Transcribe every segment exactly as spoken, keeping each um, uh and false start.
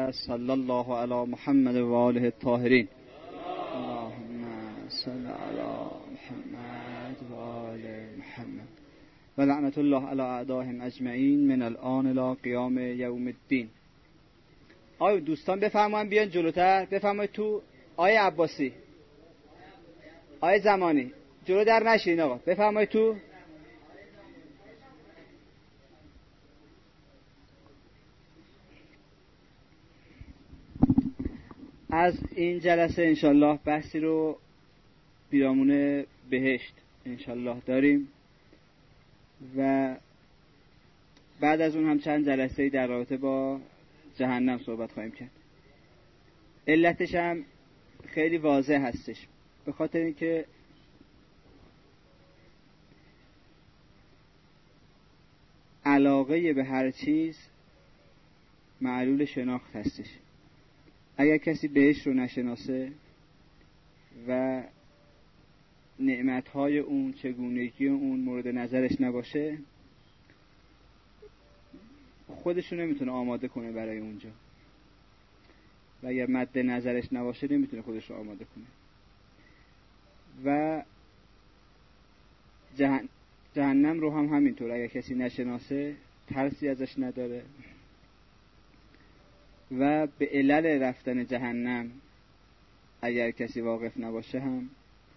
و صلی الله علی محمد و آله الطاهرین. اللهم صل علی محمد و آل محمد و لعنت الله علی اعدائهم اجمعین من الان الی قیام یوم الدین. آیا دوستان بفرمایید بیان جلوتر، بفرمایید تو. آیه عباسی، آیه زمانی، جلو در نشین آقا، بفرمایید تو. از این جلسه انشالله بحثی رو پیرامون بهشت انشالله داریم و بعد از اون هم چند جلسه در رابطه با جهنم صحبت خواهیم کرد. علتش هم خیلی واضح هستش، به خاطر اینکه علاقه به هر چیز معلول شناخت هستش. اگر کسی بهشت رو نشناسه و نعمتهای اون، چگونگی اون مورد نظرش نباشه، خودش رو نمیتونه آماده کنه برای اونجا و اگر مد نظرش نباشه نمیتونه خودش رو آماده کنه. و جهن... جهنم رو هم همینطور، اگر کسی نشناسه ترسی ازش نداره و به علل رفتن جهنم اگر کسی واقف نباشه هم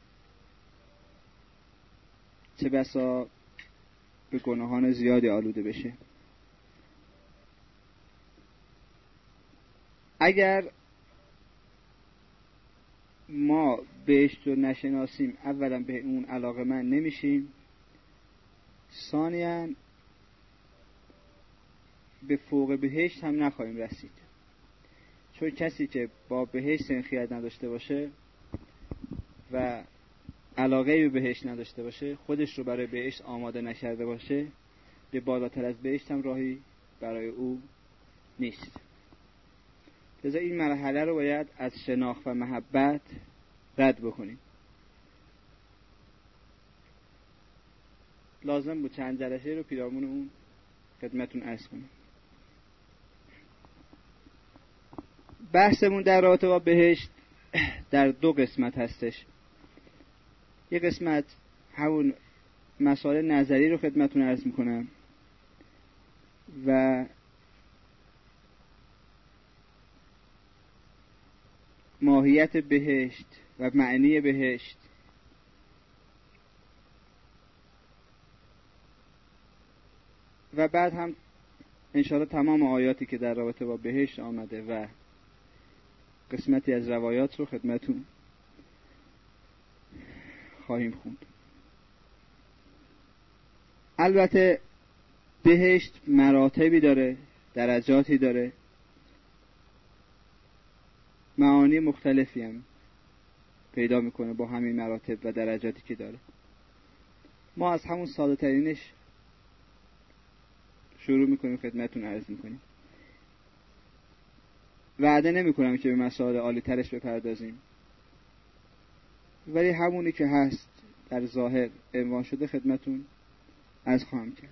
چه بسا به گناهان زیادی آلوده بشه. اگر ما بهشت رو نشناسیم، اولا به اون علاقه من نمیشیم، ثانیاً به فوق بهشت هم نخواهیم رسید. چون کسی که با بهشت سنخیت نداشته باشه و علاقه به بهشت نداشته باشه، خودش رو برای بهشت آماده نکرده باشه، به بالاتر از بهشت هم راهی برای او نیست. لذا این مرحله رو باید از شناخت و محبت رد بکنیم. لازم بود چند جلسه رو پیرامون اون خدمتون عرض کنم. بحثمون در رابطه با بهشت در دو قسمت هستش. یک قسمت همون مسائل نظری رو خدمتون عرض میکنم و ماهیت بهشت و معنی بهشت و بعد هم انشاءالله تمام آیاتی که در رابطه با بهشت آمده و قسمتی از روایات رو خدمتون خواهیم خوند. البته بهشت مراتبی داره، درجاتی داره، معانی مختلفی هم پیدا میکنه با همین مراتب و درجاتی که داره. ما از همون ساده ترینش شروع میکنیم خدمتون عرض میکنیم. وعده نمی کنم که به مسائل عالی ترش بپردازیم، ولی همونی که هست در ظاهر عنوان شده خدمتون عرض خواهم کرد.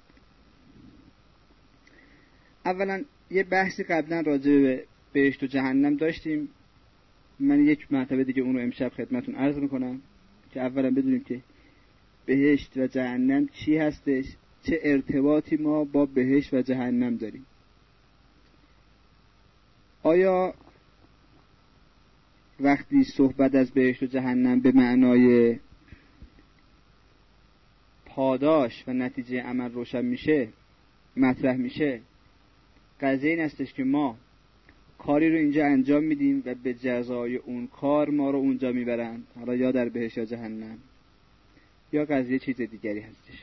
اولا یه بحثی قبلا راجع به بهشت و جهنم داشتیم، من یک مرتبه دیگه اون رو امشب خدمتون عرض میکنم که اولا بدونیم که بهشت و جهنم چی هستش، چه ارتباطی ما با بهشت و جهنم داریم. آیا وقتی صحبت از بهشت و جهنم به معنای پاداش و نتیجه عمل روشن میشه، مطرح میشه، قضیه این هستش که ما کاری رو اینجا انجام میدیم و به جزای اون کار ما رو اونجا میبرند، حالا یا در بهشت یا جهنم، یا قضیه چیز دیگری هستش.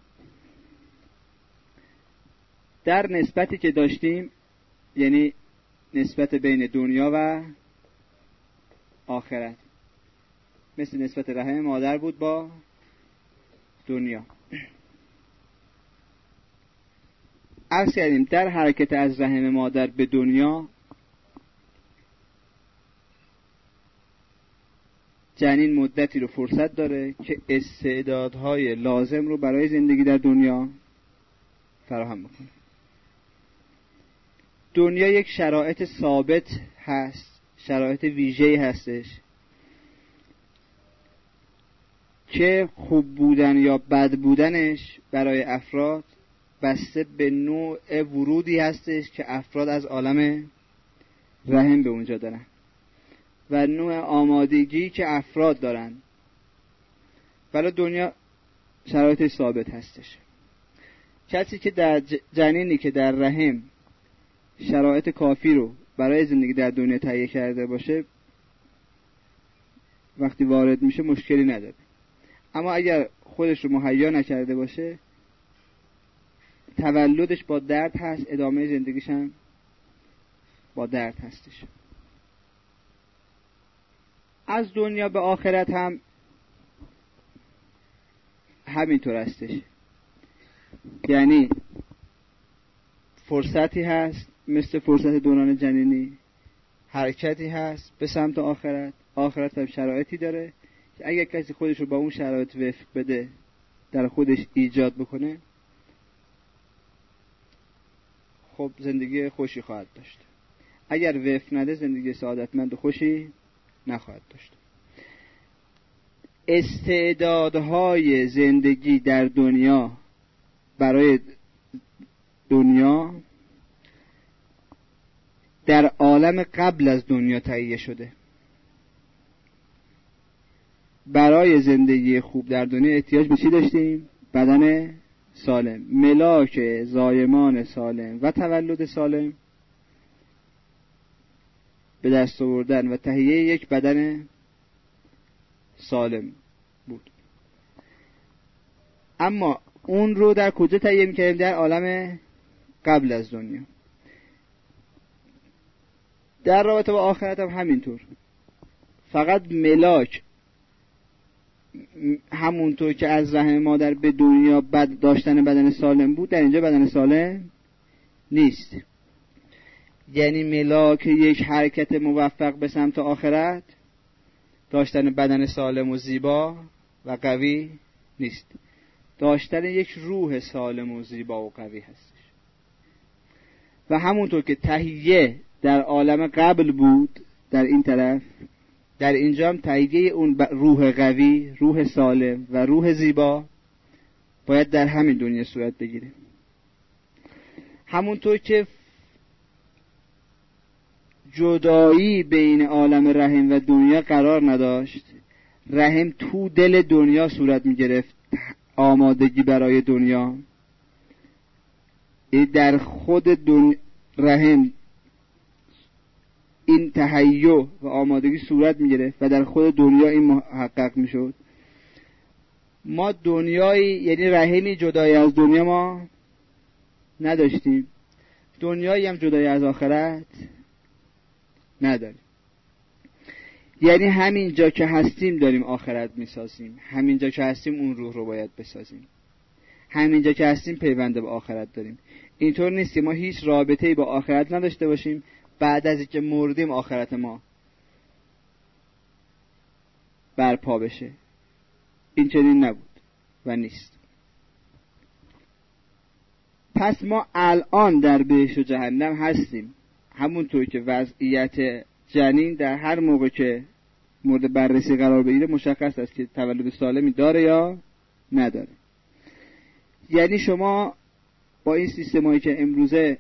در نسبتی که داشتیم، یعنی نسبت بین دنیا و آخرت، مثل نسبت رحم مادر بود با دنیا. عرض کردیم در حرکت از رحم مادر به دنیا جنین مدتی رو فرصت داره که استعدادهای لازم رو برای زندگی در دنیا فراهم بکنه. دنیا یک شرایط ثابت هست، شرایط ویژه‌ای هستش که خوب بودن یا بد بودنش برای افراد بسته به نوع ورودی هستش که افراد از عالم رحم به اونجا دارن و نوع آمادگی که افراد دارن. برای دنیا شرایط ثابت هستش. کسی که در جنینی که در رحم شرایط کافی رو برای زندگی در دنیا تهیه کرده باشه، وقتی وارد میشه مشکلی نداره. اما اگر خودش رو مهیا نکرده باشه، تولدش با درد هست، ادامه زندگیش هم با درد هستش. از دنیا به آخرت هم همینطور هستش. یعنی فرصتی هست مثل فرصت دوران جنینی، حرکتی هست به سمت آخرت. آخرت هم شرایطی داره که اگر کسی خودش رو با اون شرایط وفق بده، در خودش ایجاد بکنه، خب زندگی خوشی خواهد داشت. اگر وفق نده، زندگی سعادتمند و خوشی نخواهد داشت. استعدادهای زندگی در دنیا برای دنیا در عالم قبل از دنیا تهیه شده. برای زندگی خوب در دنیا احتیاج به چی داشتیم؟ بدن سالم، ملاک زایمان سالم و تولد سالم به دست آوردن و تهیه یک بدن سالم بود. اما اون رو در کجا تهیه می‌کردیم؟ در عالم قبل از دنیا. در رابطه با آخرت هم همینطور. فقط ملاک همونطور که از رحم مادر به دنیا بد داشتن بدن سالم بود، در اینجا بدن سالم نیست. یعنی ملاک یک حرکت موفق به سمت آخرت داشتن بدن سالم و زیبا و قوی نیست، داشتن یک روح سالم و زیبا و قوی هستش. و همونطور که تهیه در عالم قبل بود در این طرف، در اینجا هم تهیه اون روح قوی، روح سالم و روح زیبا باید در همین دنیا صورت بگیره. همونطور که جدایی بین عالم رحم و دنیا قرار نداشت، رحم تو دل دنیا صورت می گرفت، آمادگی برای دنیا در خود دنیا رحم این تهیه و آمادگی صورت می گرفت و در خود دنیا این محقق می شد. ما دنیایی، یعنی رحمی جدای از دنیا ما نداشتیم، دنیایی هم جدای از آخرت نداریم. یعنی همین جا که هستیم داریم آخرت می سازیم، همین جا که هستیم اون روح رو باید بسازیم، همین جا که هستیم پیوند به آخرت داریم. اینطور نیست که ما هیچ رابطه‌ای با آخرت نداشته باشیم، بعد از اینکه مردیم آخرت ما برپا بشه. این چنین نبود و نیست. پس ما الان در بهشت و جهنم هستیم، همونطور که وضعیت جنین در هر موقع که مورد بررسی قرار بگیره مشخص است که تولد سالمی داره یا نداره. یعنی شما با این سیستمایی که امروزه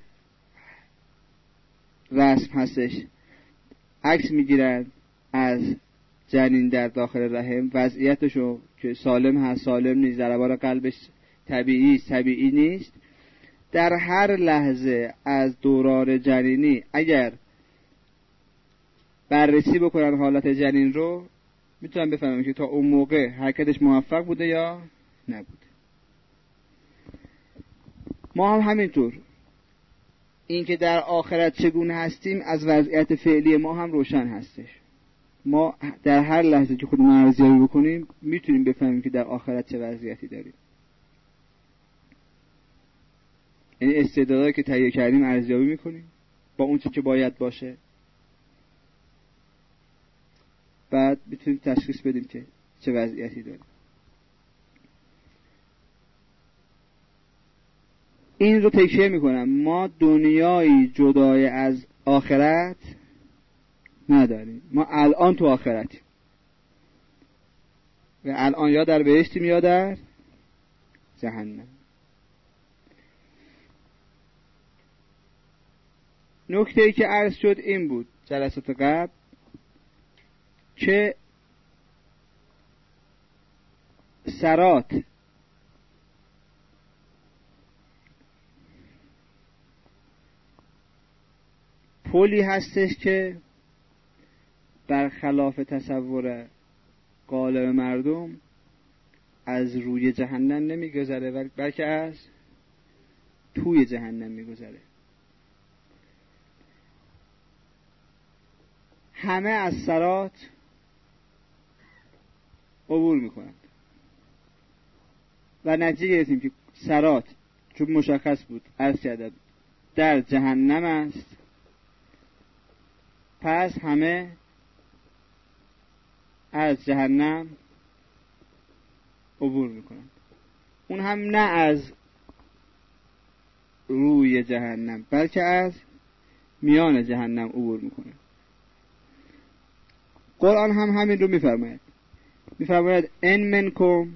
رسم هستش عکس میگیرن از جنین در داخل رحم، وضعیتشو که سالم هست، سالم نیست، ضربان قلبش طبیعی است، طبیعی نیست. در هر لحظه از دوران جنینی اگر بررسی بکنن حالت جنین رو، میتونن بفهمن که تا اون موقع حرکتش موفق بوده یا نبوده. ما هم همینطور. این که در آخرت چگونه هستیم از وضعیت فعلی ما هم روشن هستش. ما در هر لحظه که خودمون ارزیابی بکنیم میتونیم بفهمیم که در آخرت چه وضعیتی داریم. یعنی استعدادایی که تهیه کردیم ارزیابی میکنیم با اون چیزی که باید باشه، بعد میتونیم تشخیص بدیم که چه وضعیتی داریم. این رو تکیه میکنم، ما دنیایی جدای از آخرت نداریم. ما الان تو آخرتیم و الان یا در بهشتیم یا در جهنم. نکته‌ای که عرض شد این بود جلسات قبل که صراط پلی هستش که برخلاف تصور غالب مردم از روی جهنم نمیگذره بلکه از توی جهنم میگذره. همه از صراط عبور میکنند و نتیجه گرفتیم که صراط چون مشخص بود عرض کردم در جهنم است، پس همه از جهنم عبور میکنند. اون هم نه از روی جهنم بلکه از میان جهنم عبور میکنه. قرآن هم همین رو میفرماید. میفرماید ان منکم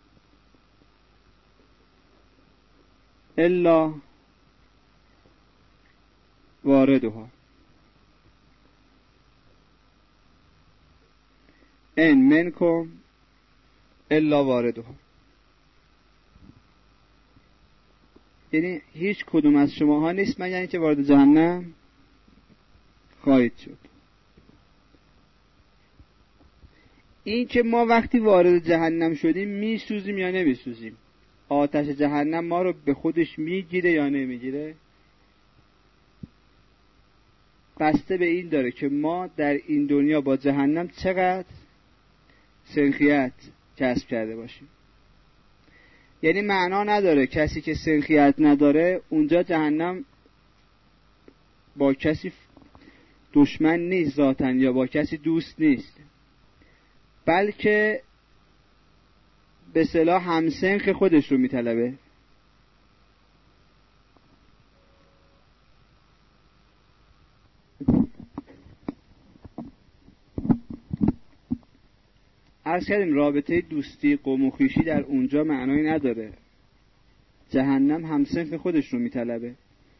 الا واردها، ان منکم الا واردها، یعنی هیچ کدوم از شماها نیست مگر اینکه وارد جهنم خواهید شد. این که ما وقتی وارد جهنم شدیم میسوزیم یا نمیسوزیم، آتش جهنم ما رو به خودش میگیره یا نمیگیره، بسته به این داره که ما در این دنیا با جهنم چقدر سنخیت کسب کرده باشیم. یعنی معنا نداره کسی که سنخیت نداره اونجا جهنم با کسی دشمن نیست ذاتن یا با کسی دوست نیست، بلکه به اصطلاح همسنخ خودش رو میطلبه. عرض کردیم رابطه دوستی قوم و خویشی در اونجا معنایی نداره، جهنم همسنخ خودش رو میطلبه.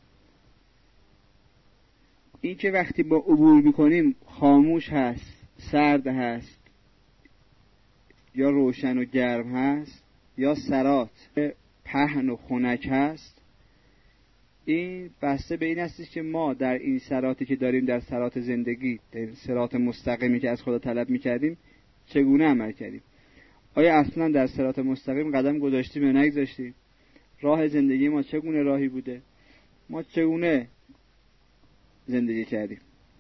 این که وقتی با عبور میکنیم خاموش هست، سرد هست، یا روشن و گرم هست، یا صراط پهن و خنک هست، این بسته به این هستش که ما در این صراطی که داریم، در صراط زندگی، در صراط مستقیمی که از خدا طلب میکردیم، چگونه عمل کردیم. آیا اصلا در صراط مستقیم قدم گذاشتیم یا نگذاشتیم؟ راه زندگی ما چگونه راهی بوده؟ ما چگونه زندگی کردیم؟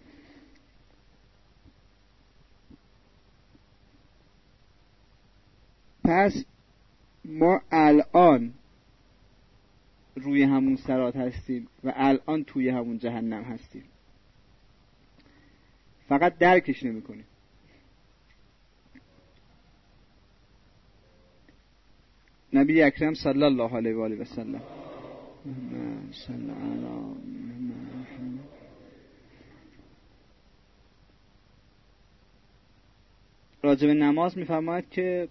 پس ما الان روی همون صراط هستیم و الان توی همون جهنم هستیم، فقط درکش نمی کنیم. نبی اکرم صلی الله علیه و آله و سلم صلی الله راجع به نماز میفرماید که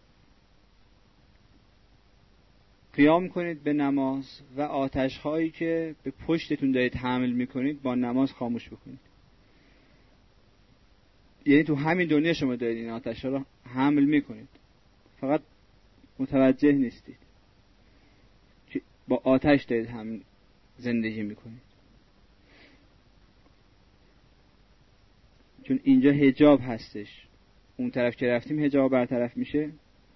قیام کنید به نماز و آتش هایی که به پشتتون دارید حمل میکنید با نماز خاموش بکنید. یعنی تو همین دنیا شما دارید این آتش ها رو حمل میکنید، فقط متوجه نیستید که با آتش دارید هم زندگی میکنید. چون اینجا حجاب هستش، اون طرف که رفتیم حجاب برطرف میشه.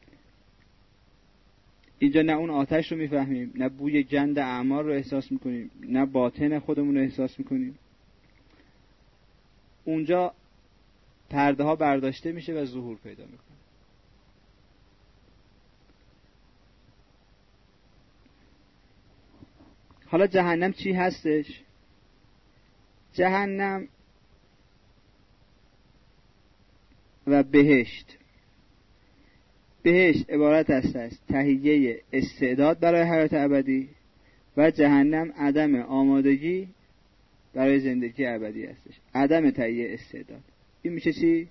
اینجا نه اون آتش رو میفهمیم، نه بوی گند اعمال رو احساس میکنیم، نه باطن خودمون رو احساس میکنیم. اونجا پرده ها برداشته میشه و ظهور پیدا میکنه. حالا جهنم چی هستش؟ جهنم و بهشت. بهشت عبارت است از تهیه استعداد برای حیات ابدی و جهنم عدم آمادگی برای زندگی ابدی هستش، عدم تهیه استعداد. این میشه چی؟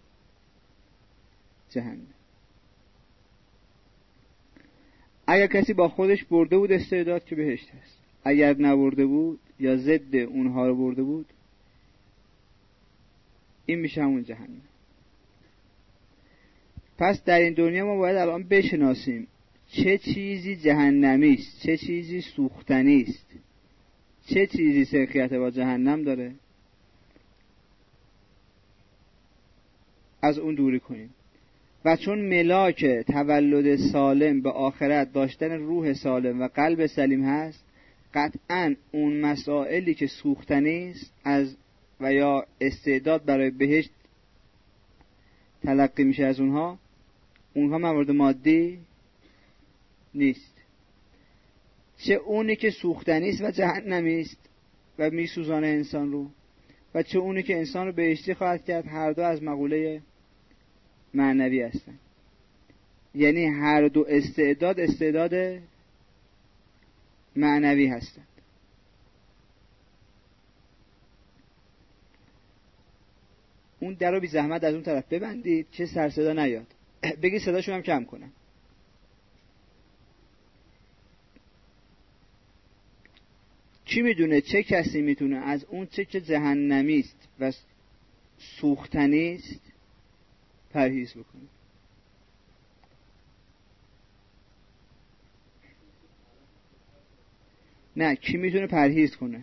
جهنم. اگر کسی با خودش برده بود استعداد که بهشت هست، اگر نبرده بود یا ضد اونها رو برده بود این میشه همون جهنم. پس در این دنیا ما باید الان بشناسیم چه چیزی جهنمی است، چه چیزی سوختنی است، چه چیزی سرخیت با جهنم داره، از اون دوری کنیم. و چون ملاک تولد سالم به آخرت داشتن روح سالم و قلب سلیم هست، قطعاً اون مسائلی که سوختنی است از و یا استعداد برای بهشت تلقی میشه از اونها، اونها موارد مادی نیست. چه اونی که سوختنی است و جهنمی است و میسوزانه انسان رو، و چه اونی که انسان رو بهشتی خواهد کرد، هر دو از مقوله معنوی هستند. یعنی هر دو استعداد استعداد معنوی هستند. اون در رو بی زحمت از اون طرف ببندید که سر صدا نیاد. بگی صداشو هم کم کنم. کی میدونه چه کسی میتونه از اون چه که جهنمی است و سوختنی است پرهیز بکنه؟ نه، کی میتونه پرهیز کنه؟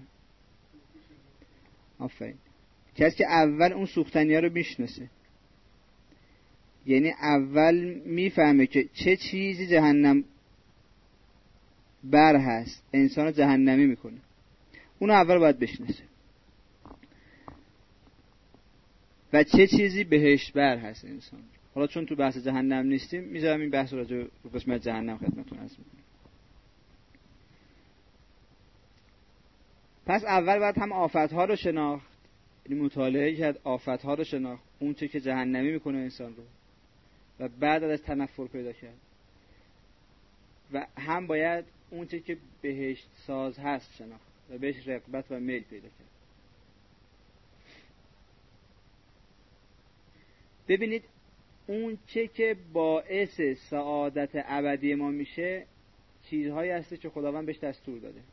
آفرین. کسی که اول اون سوختنی ها رو میشناسه، یعنی اول میفهمه که چه چیزی جهنم بر هست انسان رو جهنمی میکنه، اونو اول باید بشناسه. و چه چیزی بهشت بر هست انسان. حالا چون تو بحث جهنم نیستیم میذارم این بحث رو راجع به قسمت جهنم خدمتتون عرض میکنم. پس اول باید هم آفت‌ها رو شناخت، یعنی مطالعه کرد، آفت‌ها رو شناخت، اون چه که جهنمی میکنه انسان رو، و بعد از تنفر پیدا کرد. و هم باید اون چه که بهشت ساز هست شناخت و بهش رغبت و میل پیدا کرد. ببینید اون چه که باعث سعادت ابدی ما میشه چیزهایی هست که خداوند بهش دستور داده.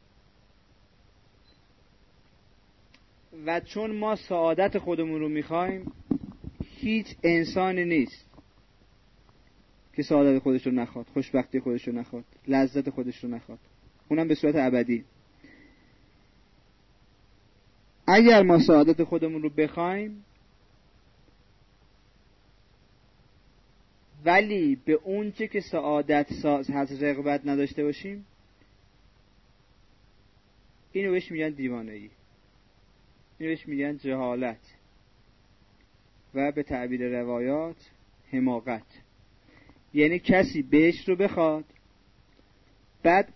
و چون ما سعادت خودمون رو میخوایم، هیچ انسانی نیست که سعادت خودش رو نخواد، خوشبختی خودش رو نخواد، لذت خودش رو نخواد، اونم به صورت ابدی. اگر ما سعادت خودمون رو بخوایم ولی به اون چه که سعادت ساز هست رغبت نداشته باشیم، اینو بهش میگن دیوانگی، اینو بهش میگن جهالت و به تعبیر روایات حماقت. یعنی کسی بهشت رو بخواد بعد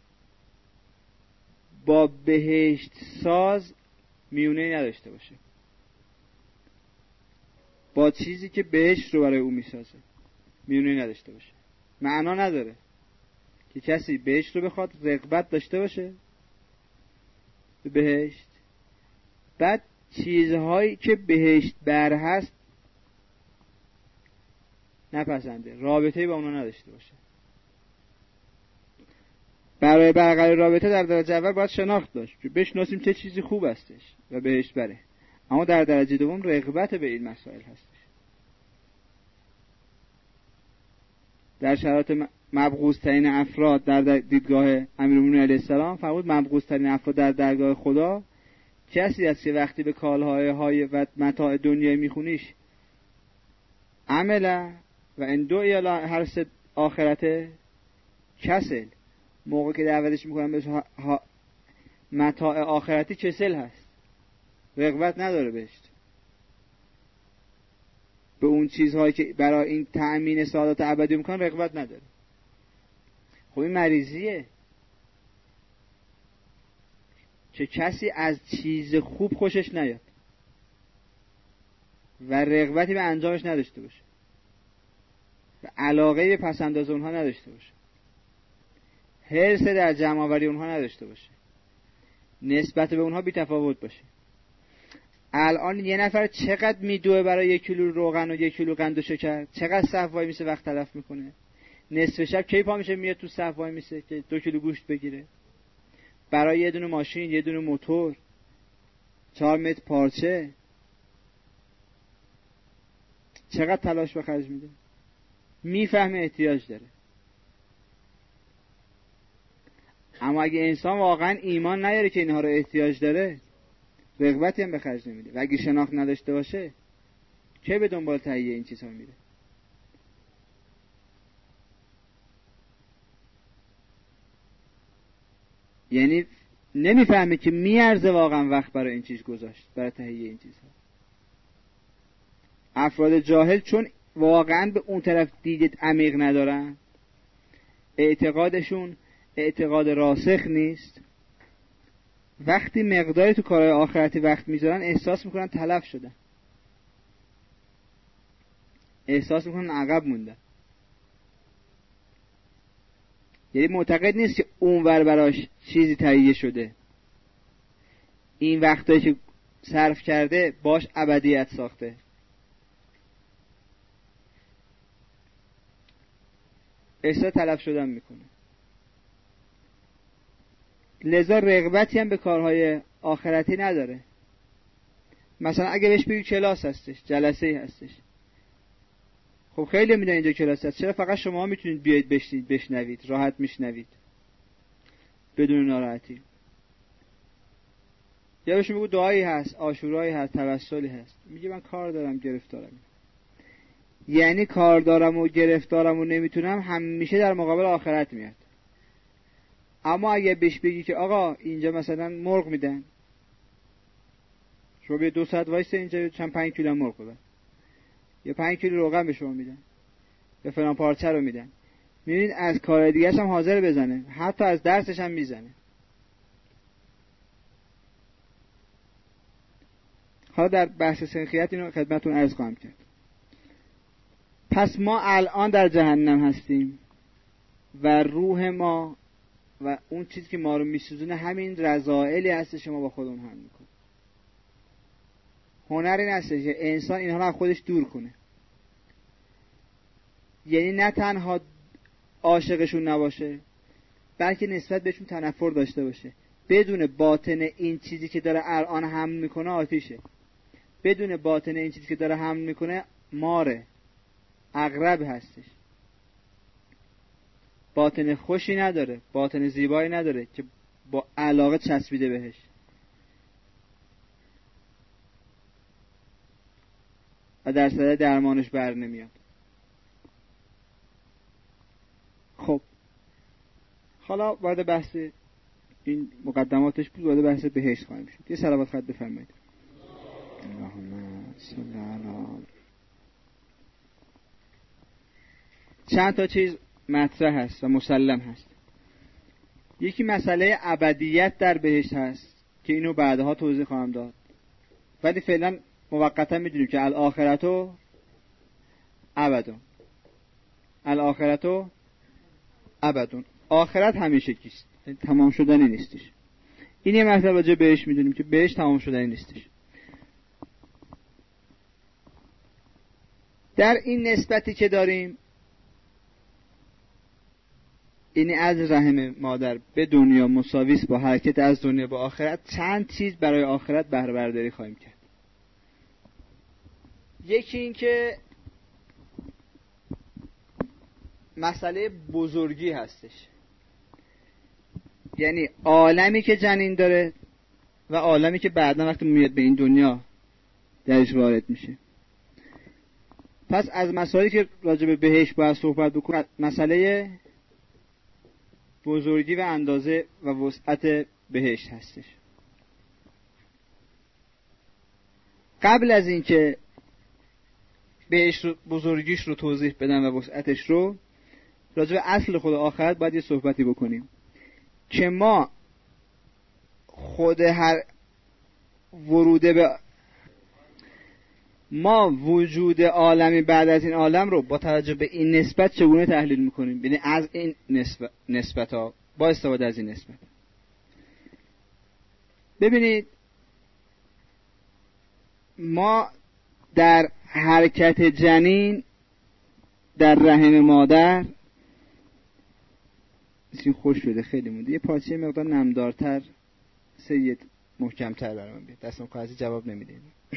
با بهشت ساز میونه نداشته باشه، با چیزی که بهشت رو برای او میسازه میونه نداشته باشه. معنا نداره که کسی بهشت رو بخواد رغبت داشته باشه به بهشت، بعد چیزهایی که بهشت بر هست نپسنده، رابطه‌ای با اونا نداشته باشه. برای برقراری رابطه در درجه اول باید شناخت داشت که بشناسیم چه چیزی خوب هستش و بهشت بره. اما در درجه دوم رغبت به این مسائل هستش. در شرایط مبغوض ترین افراد در دیدگاه امیرالمومنین علیه السلام فرمود مبغوض ترین افراد در درگاه خدا کسی است که وقتی به کالهای های و متاع دنیای میخونیش عمله و اندو ایالا هر آخرته کسل، موقع که دعوتش میکنن به متاع آخرتی کسل هست، رغبت نداره بهشت، به اون چیزهایی که برای این تأمین سعادت ابدی میکنن رغبت نداره. خب این مریضیه که کسی از چیز خوب خوشش نیاد و رغبتی به انجامش نداشته باشه و علاقه به پسنداز اونها نداشته باشه. حرص در جمع آوری اونها نداشته باشه، نسبت به اونها بی تفاوت باشه. الان یه نفر چقدر میدوه برای یک کیلو روغن و یک کیلو قند و شکر، چقدر صف وای میسه، وقت تلف میکنه. نصف شب کی پا میشه میاد تو صف وای میسه که دو کیلو گوشت بگیره برای یه دونه ماشین، یه دونه موتور، چهار متر پارچه. چقدر تلاش به خرج میده، میفهمه احتیاج داره. اما اگه انسان واقعا ایمان نیاره که اینها رو احتیاج داره، رغبتی هم به خرج نمیده. و اگه شناخت نداشته باشه، چه به دنبال تهیه این چیزها میره؟ یعنی نمیفهمه که میارزه واقعا وقت برای این چیز گذاشت، برای تهیه این چیزها. افراد جاهل چون واقعا به اون طرف دید عمیق ندارن، اعتقادشون اعتقاد راسخ نیست، وقتی مقداری تو کارهای آخرتی وقت میذارن احساس میکنن تلف شدن، احساس میکنن عقب موندن. یعنی معتقد نیست که اونور براش چیزی تهیه شده، این وقتایی که صرف کرده باش ابدیت ساخته. احساس تلف شدن میکنه. لذا رغبتی هم به کارهای آخرتی نداره. مثلا اگه بهش بگی کلاس هستش، جلسه هستش، خب خیلی میدونن اینجا کلاس هست، چرا فقط شما میتونید بیاید بشنید بشنوید، راحت میشنوید بدون ناراحتی. یا بهش میگو دعایی هست، عاشورایی هست، توسلی هست، میگه من کار دارم، گرفتارم. یعنی کار دارم و گرفتارم و نمیتونم همیشه در مقابل آخرت میاد. اما اگه بهش بگی که آقا اینجا مثلا مرغ میدن، شما بیا دو ساعت وایسه اینجا چند پنج کیلو مرغ ببر، یا پنج کیلو روغن به شما میدن، یا فلان پارچه رو میدن، میبینید از کار دیگه‌ش هم حاضر بزنه، حتی از درسش هم میزنه. حالا در بحث سنخیت اینو خدمتتون عرض خواهم کرد. پس ما الان در جهنم هستیم و روح ما و اون چیزی که ما رو میسوزونه همین رذائلی هست شما با خودمون هم میکنه. هنر این هست که انسان اینها رو از خودش دور کنه. یعنی نه تنها عاشقشون نباشه، بلکه نسبت بهشون تنفر داشته باشه. بدون باطن این چیزی که داره الان حمل میکنه آتیشه، بدون باطن این چیزی که داره حمل میکنه ماره، عقرب هستش. باطن خوشی نداره، باطن زیبایی نداره که با علاقه چسبیده بهش. و در صدای درمانش بر نمیاد. خب حالا وارد بحث این مقدماتش بود، وارد بحث بهشت خواهیم شد. یه صلوات خط بفرمایید. اللهم صل علی. چند تا چیز مطرح هست و مسلم هست. یکی مسئله ابدیت در بهشت هست که اینو بعدها توضیح خواهم داد، ولی فعلا موقتا میدونیم که الاخرتو ابدون، الاخرتو ابدون، آخرت همیشه کیست، تمام شدنی نیستش. این یه مسئله راجع بهش میدونیم که بهش تمام شدنی نیستش. در این نسبتی که داریم، اینی از رحم مادر به دنیا مساویس با حرکت از دنیا به آخرت، چند چیز برای آخرت بهره برداری خواهیم کرد. یکی این که مسئله بزرگی هستش، یعنی عالمی که جنین داره و عالمی که بعدا وقتی میاد به این دنیا درش وارد میشه. پس از مسائلی که راجع به بهشت باید صحبت بکنیم، مسئله بزرگی و اندازه و وسعت بهشت هستش. قبل از اینکه بهشت بزرگیش رو توضیح بدم و وسعتش رو، راجع به اصل خود آخرت باید یه صحبتی بکنیم که ما خود هر وروده به ما وجود عالمی بعد از این عالم رو با توجه به این نسبت چگونه تحلیل میکنیم. یعنی از این نسبت نسبت ها با استفاده از این نسبت. ببینید ما در حرکت جنین در رحم مادر این خوش شده خیلی مونده، یه پارچه مقدار نمدارتر سید محکمتر برام بیاد، دستم کاغذی جواب نمیده.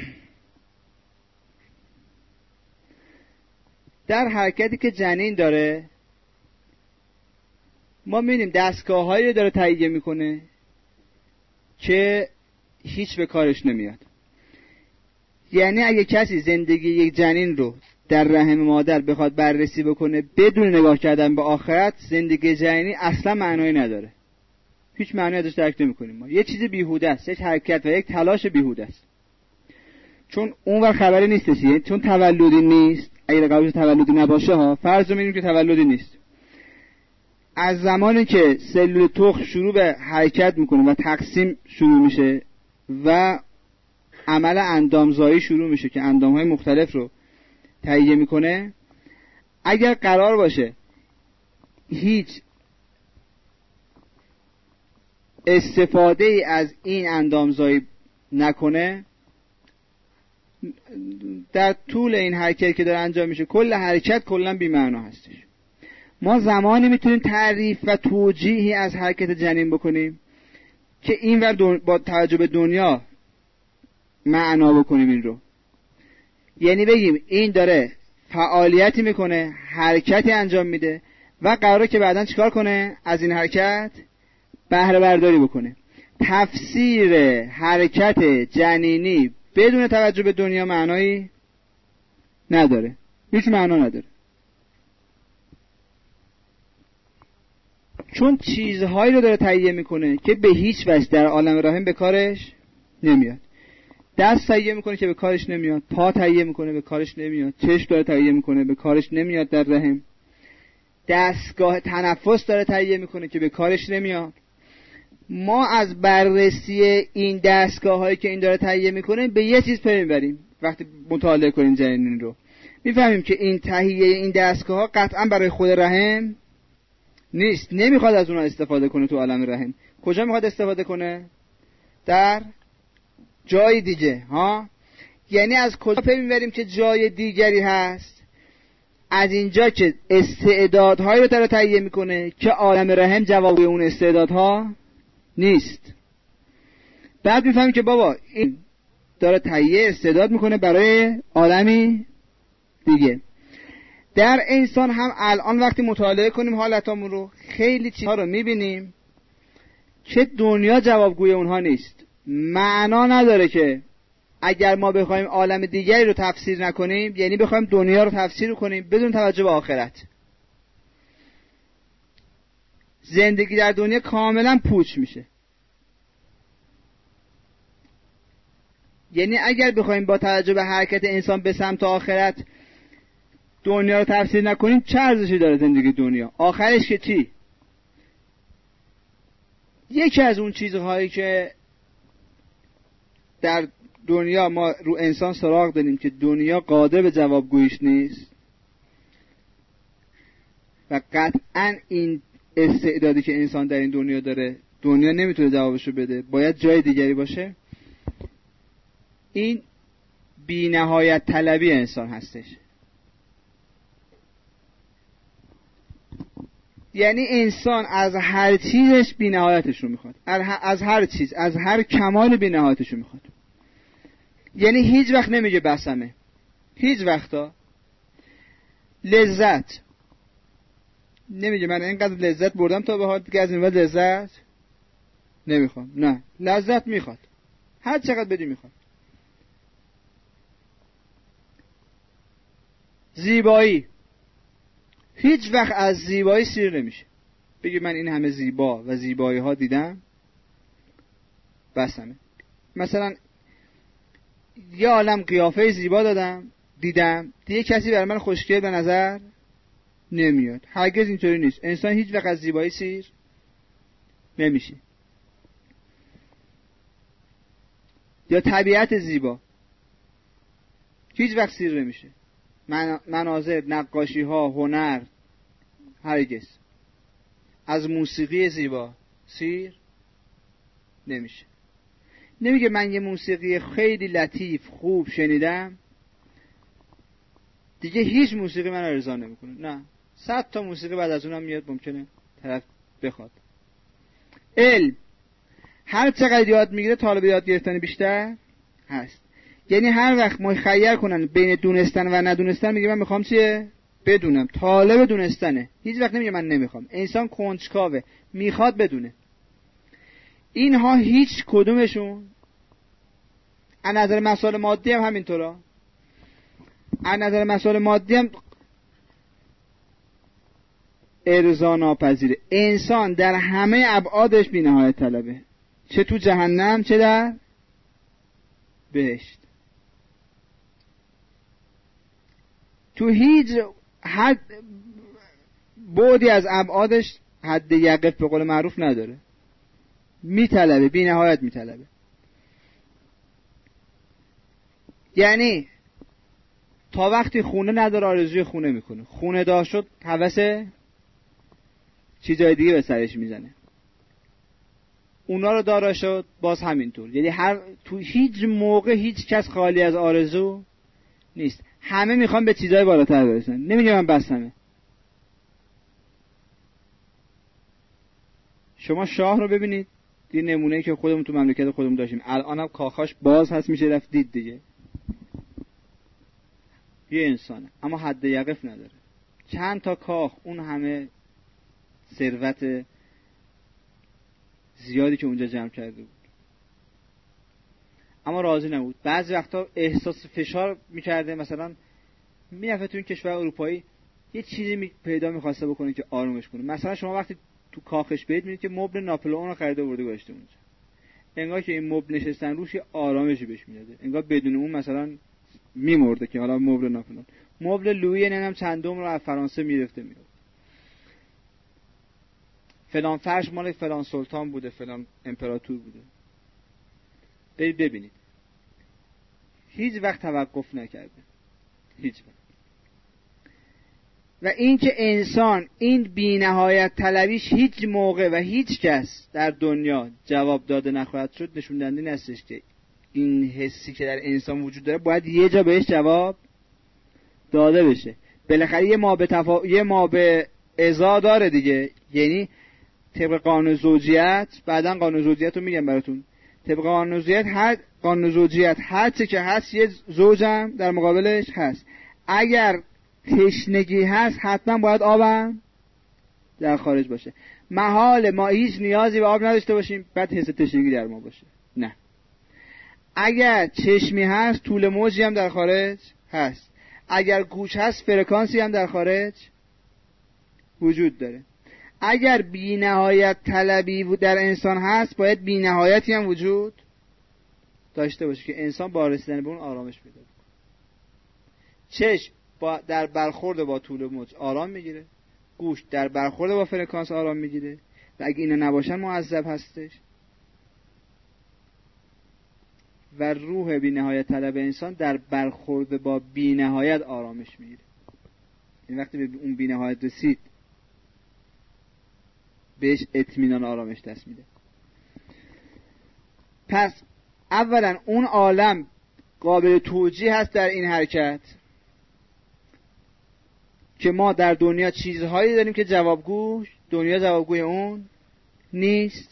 در حرکتی که جنین داره ما می‌بینیم دستگاه‌هایی رو داره تهیه میکنه که هیچ به کارش نمیاد. یعنی اگه کسی زندگی یک جنین رو در رحم مادر بخواد بررسی بکنه بدون نگاه کردن به آخرت، زندگی جنینی اصلا معنایی نداره، هیچ معنی ازش درک نمی‌کنیم ما. یه چیز بیهوده است، یک حرکت و یک تلاش بیهوده است، چون اونور خبری نیستش، یعنی چون تولدی نیست. اگه قبلش تولدی نباشه ها، فرض رو می‌گیریم که تولدی نیست، از زمانی که سلول تخم شروع به حرکت میکنه و تقسیم شروع میشه و عمل اندامزایی شروع میشه که اندامهای مختلف رو تهیه میکنه، اگر قرار باشه هیچ استفاده ای از این اندامزایی نکنه، در طول این حرکت که داره انجام میشه کل حرکت کلا بی‌معنا هستش. ما زمانی میتونیم تعریف و توجیهی از حرکت جنین بکنیم که این ور با توجه به دنیا معنا بکنیم این رو، یعنی بگیم این داره فعالیتی میکنه، حرکتی انجام میده و قراره که بعداً چیکار کنه؟ از این حرکت بهره برداری بکنه. تفسیر حرکت جنینی بدون توجه به دنیا معنایی نداره، هیچ معنا نداره، چون چیزهایی رو داره تهیه میکنه که به هیچ وجه در عالم رحم به کارش نمیاد. دست تهیه میکنه که به کارش نمیاد، پا تهیه میکنه به کارش نمیاد، چشم داره تهیه میکنه به کارش نمیاد در رحم، دستگاه تنفس داره تهیه میکنه که به کارش نمیاد. ما از بررسی این دستگاه هایی که این داره تهیه میکنه به یه چیز پی میبریم. وقتی مطالعه کنیم جنین رو میفهمیم که این تهیه این دستگاه ها قطعا برای خود رحم نیست، نمیخواد از اونها استفاده کنه تو عالم رحم. کجا میخواد استفاده کنه؟ در جای دیگه ها. یعنی از کجا پی میبریم که جای دیگری هست؟ از اینجا که استعدادهایی رو داره تهیه میکنه که عالم رحم جوابی اون استعدادها نیست. بعد میفهمیم که بابا این داره تهیه استعداد میکنه برای عالمی دیگه. در انسان هم الان وقتی مطالعه کنیم حالتامون رو، خیلی چیزها رو میبینیم که دنیا جوابگوی اونها نیست. معنا نداره که اگر ما بخوایم عالم دیگری رو تفسیر نکنیم، یعنی بخوایم دنیا رو تفسیر کنیم بدون توجه به آخرت، زندگی در دنیا کاملا پوچ میشه. یعنی اگر بخوایم با توجه به حرکت انسان به سمت آخرت دنیا رو تفسیر نکنیم، چه ارزشی داره زندگی دنیا؟ آخرش که چی؟ یکی از اون چیزهایی که در دنیا ما رو انسان سراغ داریم که دنیا قادر به جوابگوییش نیست و قطعا این استعدادی که انسان در این دنیا داره دنیا نمیتونه جوابشو بده، باید جای دیگری باشه. این بی نهایت طلبی انسان هستش. یعنی انسان از هر چیزش بی نهایتش رو میخواد، از هر چیز، از هر کمال بی نهایتش رو میخواد. یعنی هیچ وقت نمیگه بسمه، هیچ وقتا. لذت نمیگه من اینقدر لذت بردم تا به حال دیگه از این بعد لذت نمیخوام. نه، لذت میخواد، هر چقدر بدی میخواد. زیبایی، هیچ وقت از زیبایی سیر نمیشه، بگه من این همه زیبا و زیبایی ها دیدم بسمه. مثلا یه عالم قیافه زیبا دادم دیدم، دیگه کسی برای من خوشگل به نظر نمیاد. هرگز اینطوری نیست. انسان هیچ وقت از زیبایی سیر نمیشه. یا طبیعت زیبا هیچ وقت سیر نمیشه. مناظر، نقاشی ها، هنر، هرگز. از موسیقی زیبا سیر نمیشه. نمیگه من یه موسیقی خیلی لطیف خوب شنیدم دیگه هیچ موسیقی من ارضا نمیکنه. نه، صد تا موسیقی بعد از اونم میاد ممکنه طرف بخواد. علم هر چقدر یاد میگیره طالب یاد گرفتن بیشتر هست. یعنی هر وقت مخیر کنن بین دونستن و ندونستن، میگه من میخوام چیه؟ بدونم. طالب دونستنه، هیچ وقت نمیگه من نمیخوام. انسان کنجکاوه، میخواد بدونه. اینها هیچ کدومشون از نظر مسائل مادی هم همینطورا. از نظر مسائل مادی هم ارضا ناپذیره. انسان در همه ابعادش بی‌نهایت طلبه، چه تو جهنم چه در بهشت. تو هیچ حد بعدی از ابعادش حد یقف به قول معروف نداره، میطلبه، بی‌نهایت میطلبه. یعنی تا وقتی خونه نداره آرزوی خونه میکنه، خونه دار شد هوس چیزای دیگه به سرش میزنه، اونا رو دارا شد باز همینطور. یعنی هر تو هیچ موقع هیچ کس خالی از آرزو نیست، همه میخوان به چیزای بالاتر برسن. نمیگه من بسمه. شما شاه رو ببینید، یه نمونه‌ای که خودمون تو مملکت خودمون داشتیم، الانم کاخاش باز هست، میشه رفت دید دیگه. یه انسانه اما حد یقف نداره، چند تا کاخ، اون همه ثروت زیادی که اونجا جمع کرده بود، اما راضی نبود. بعضی وقتا احساس فشار میکرده، مثلا میرفت تو این کشور اروپایی یه چیزی می پیدا میخواسته بکنه که آرومش کنه. مثلا شما وقتی تو کاخش برید میبینید که مبل ناپلئون رو خریده برده گذاشته اونجا، انگار که این مبل نشستن روش یه آرامشی بهش میداده، انگار بدون اون مثلا میمرده. که حالا مبل ناپلئون، مبل لویی نمیدونم چندم رو از فرانسه میرفته میاد، فلان فرش مال فلان سلطان بوده، فلان امپراتور بوده. برید ببینید، هیچ وقت توقف نکرده، هیچ وقت. و این که انسان این بی‌نهایت طلبیش هیچ موقع و هیچ کس در دنیا جواب داده نخواهد شد، نشون دهنده این هستش که این حسی که در انسان وجود داره باید یه جا بهش جواب داده بشه. بالاخره یه ما به تفا... یه ما به ازا داره دیگه. یعنی طبق قانون زوجیت، بعداً قانون زوجیت رو میگم براتون، طبق قانون زوجیت هر قانون زوجیت هر چه که هست یه زوجم در مقابلش هست. اگر تشنگی هست حتما باید آبم در خارج باشه. محال ما هیچ نیازی به آب نداشته باشیم بعد حس تشنگی در ما باشه، نه. اگر چشمی هست طول موجی هم در خارج هست، اگر گوش هست فرکانسی هم در خارج وجود داره. اگر بی نهایت طلبی در انسان هست باید بی نهایتی هم وجود داشته باشه که انسان با رسیدن به اون آرامش پیدا کنه. چشم با در برخورد با طول موج آرام میگیره، گوش در برخورد با فرکانس آرام میگیره، و اگه اینا نباشن معذب هستش. و روح بی نهایت طلب انسان در برخورد با بی نهایت آرامش میگیره. این وقتی به اون بی نهایت رسید بهش اطمینان آرامش دست میده. پس اولا اون عالم قابل توجیه هست در این حرکت که ما در دنیا چیزهایی داریم که جوابگو دنیا جوابگوی اون نیست.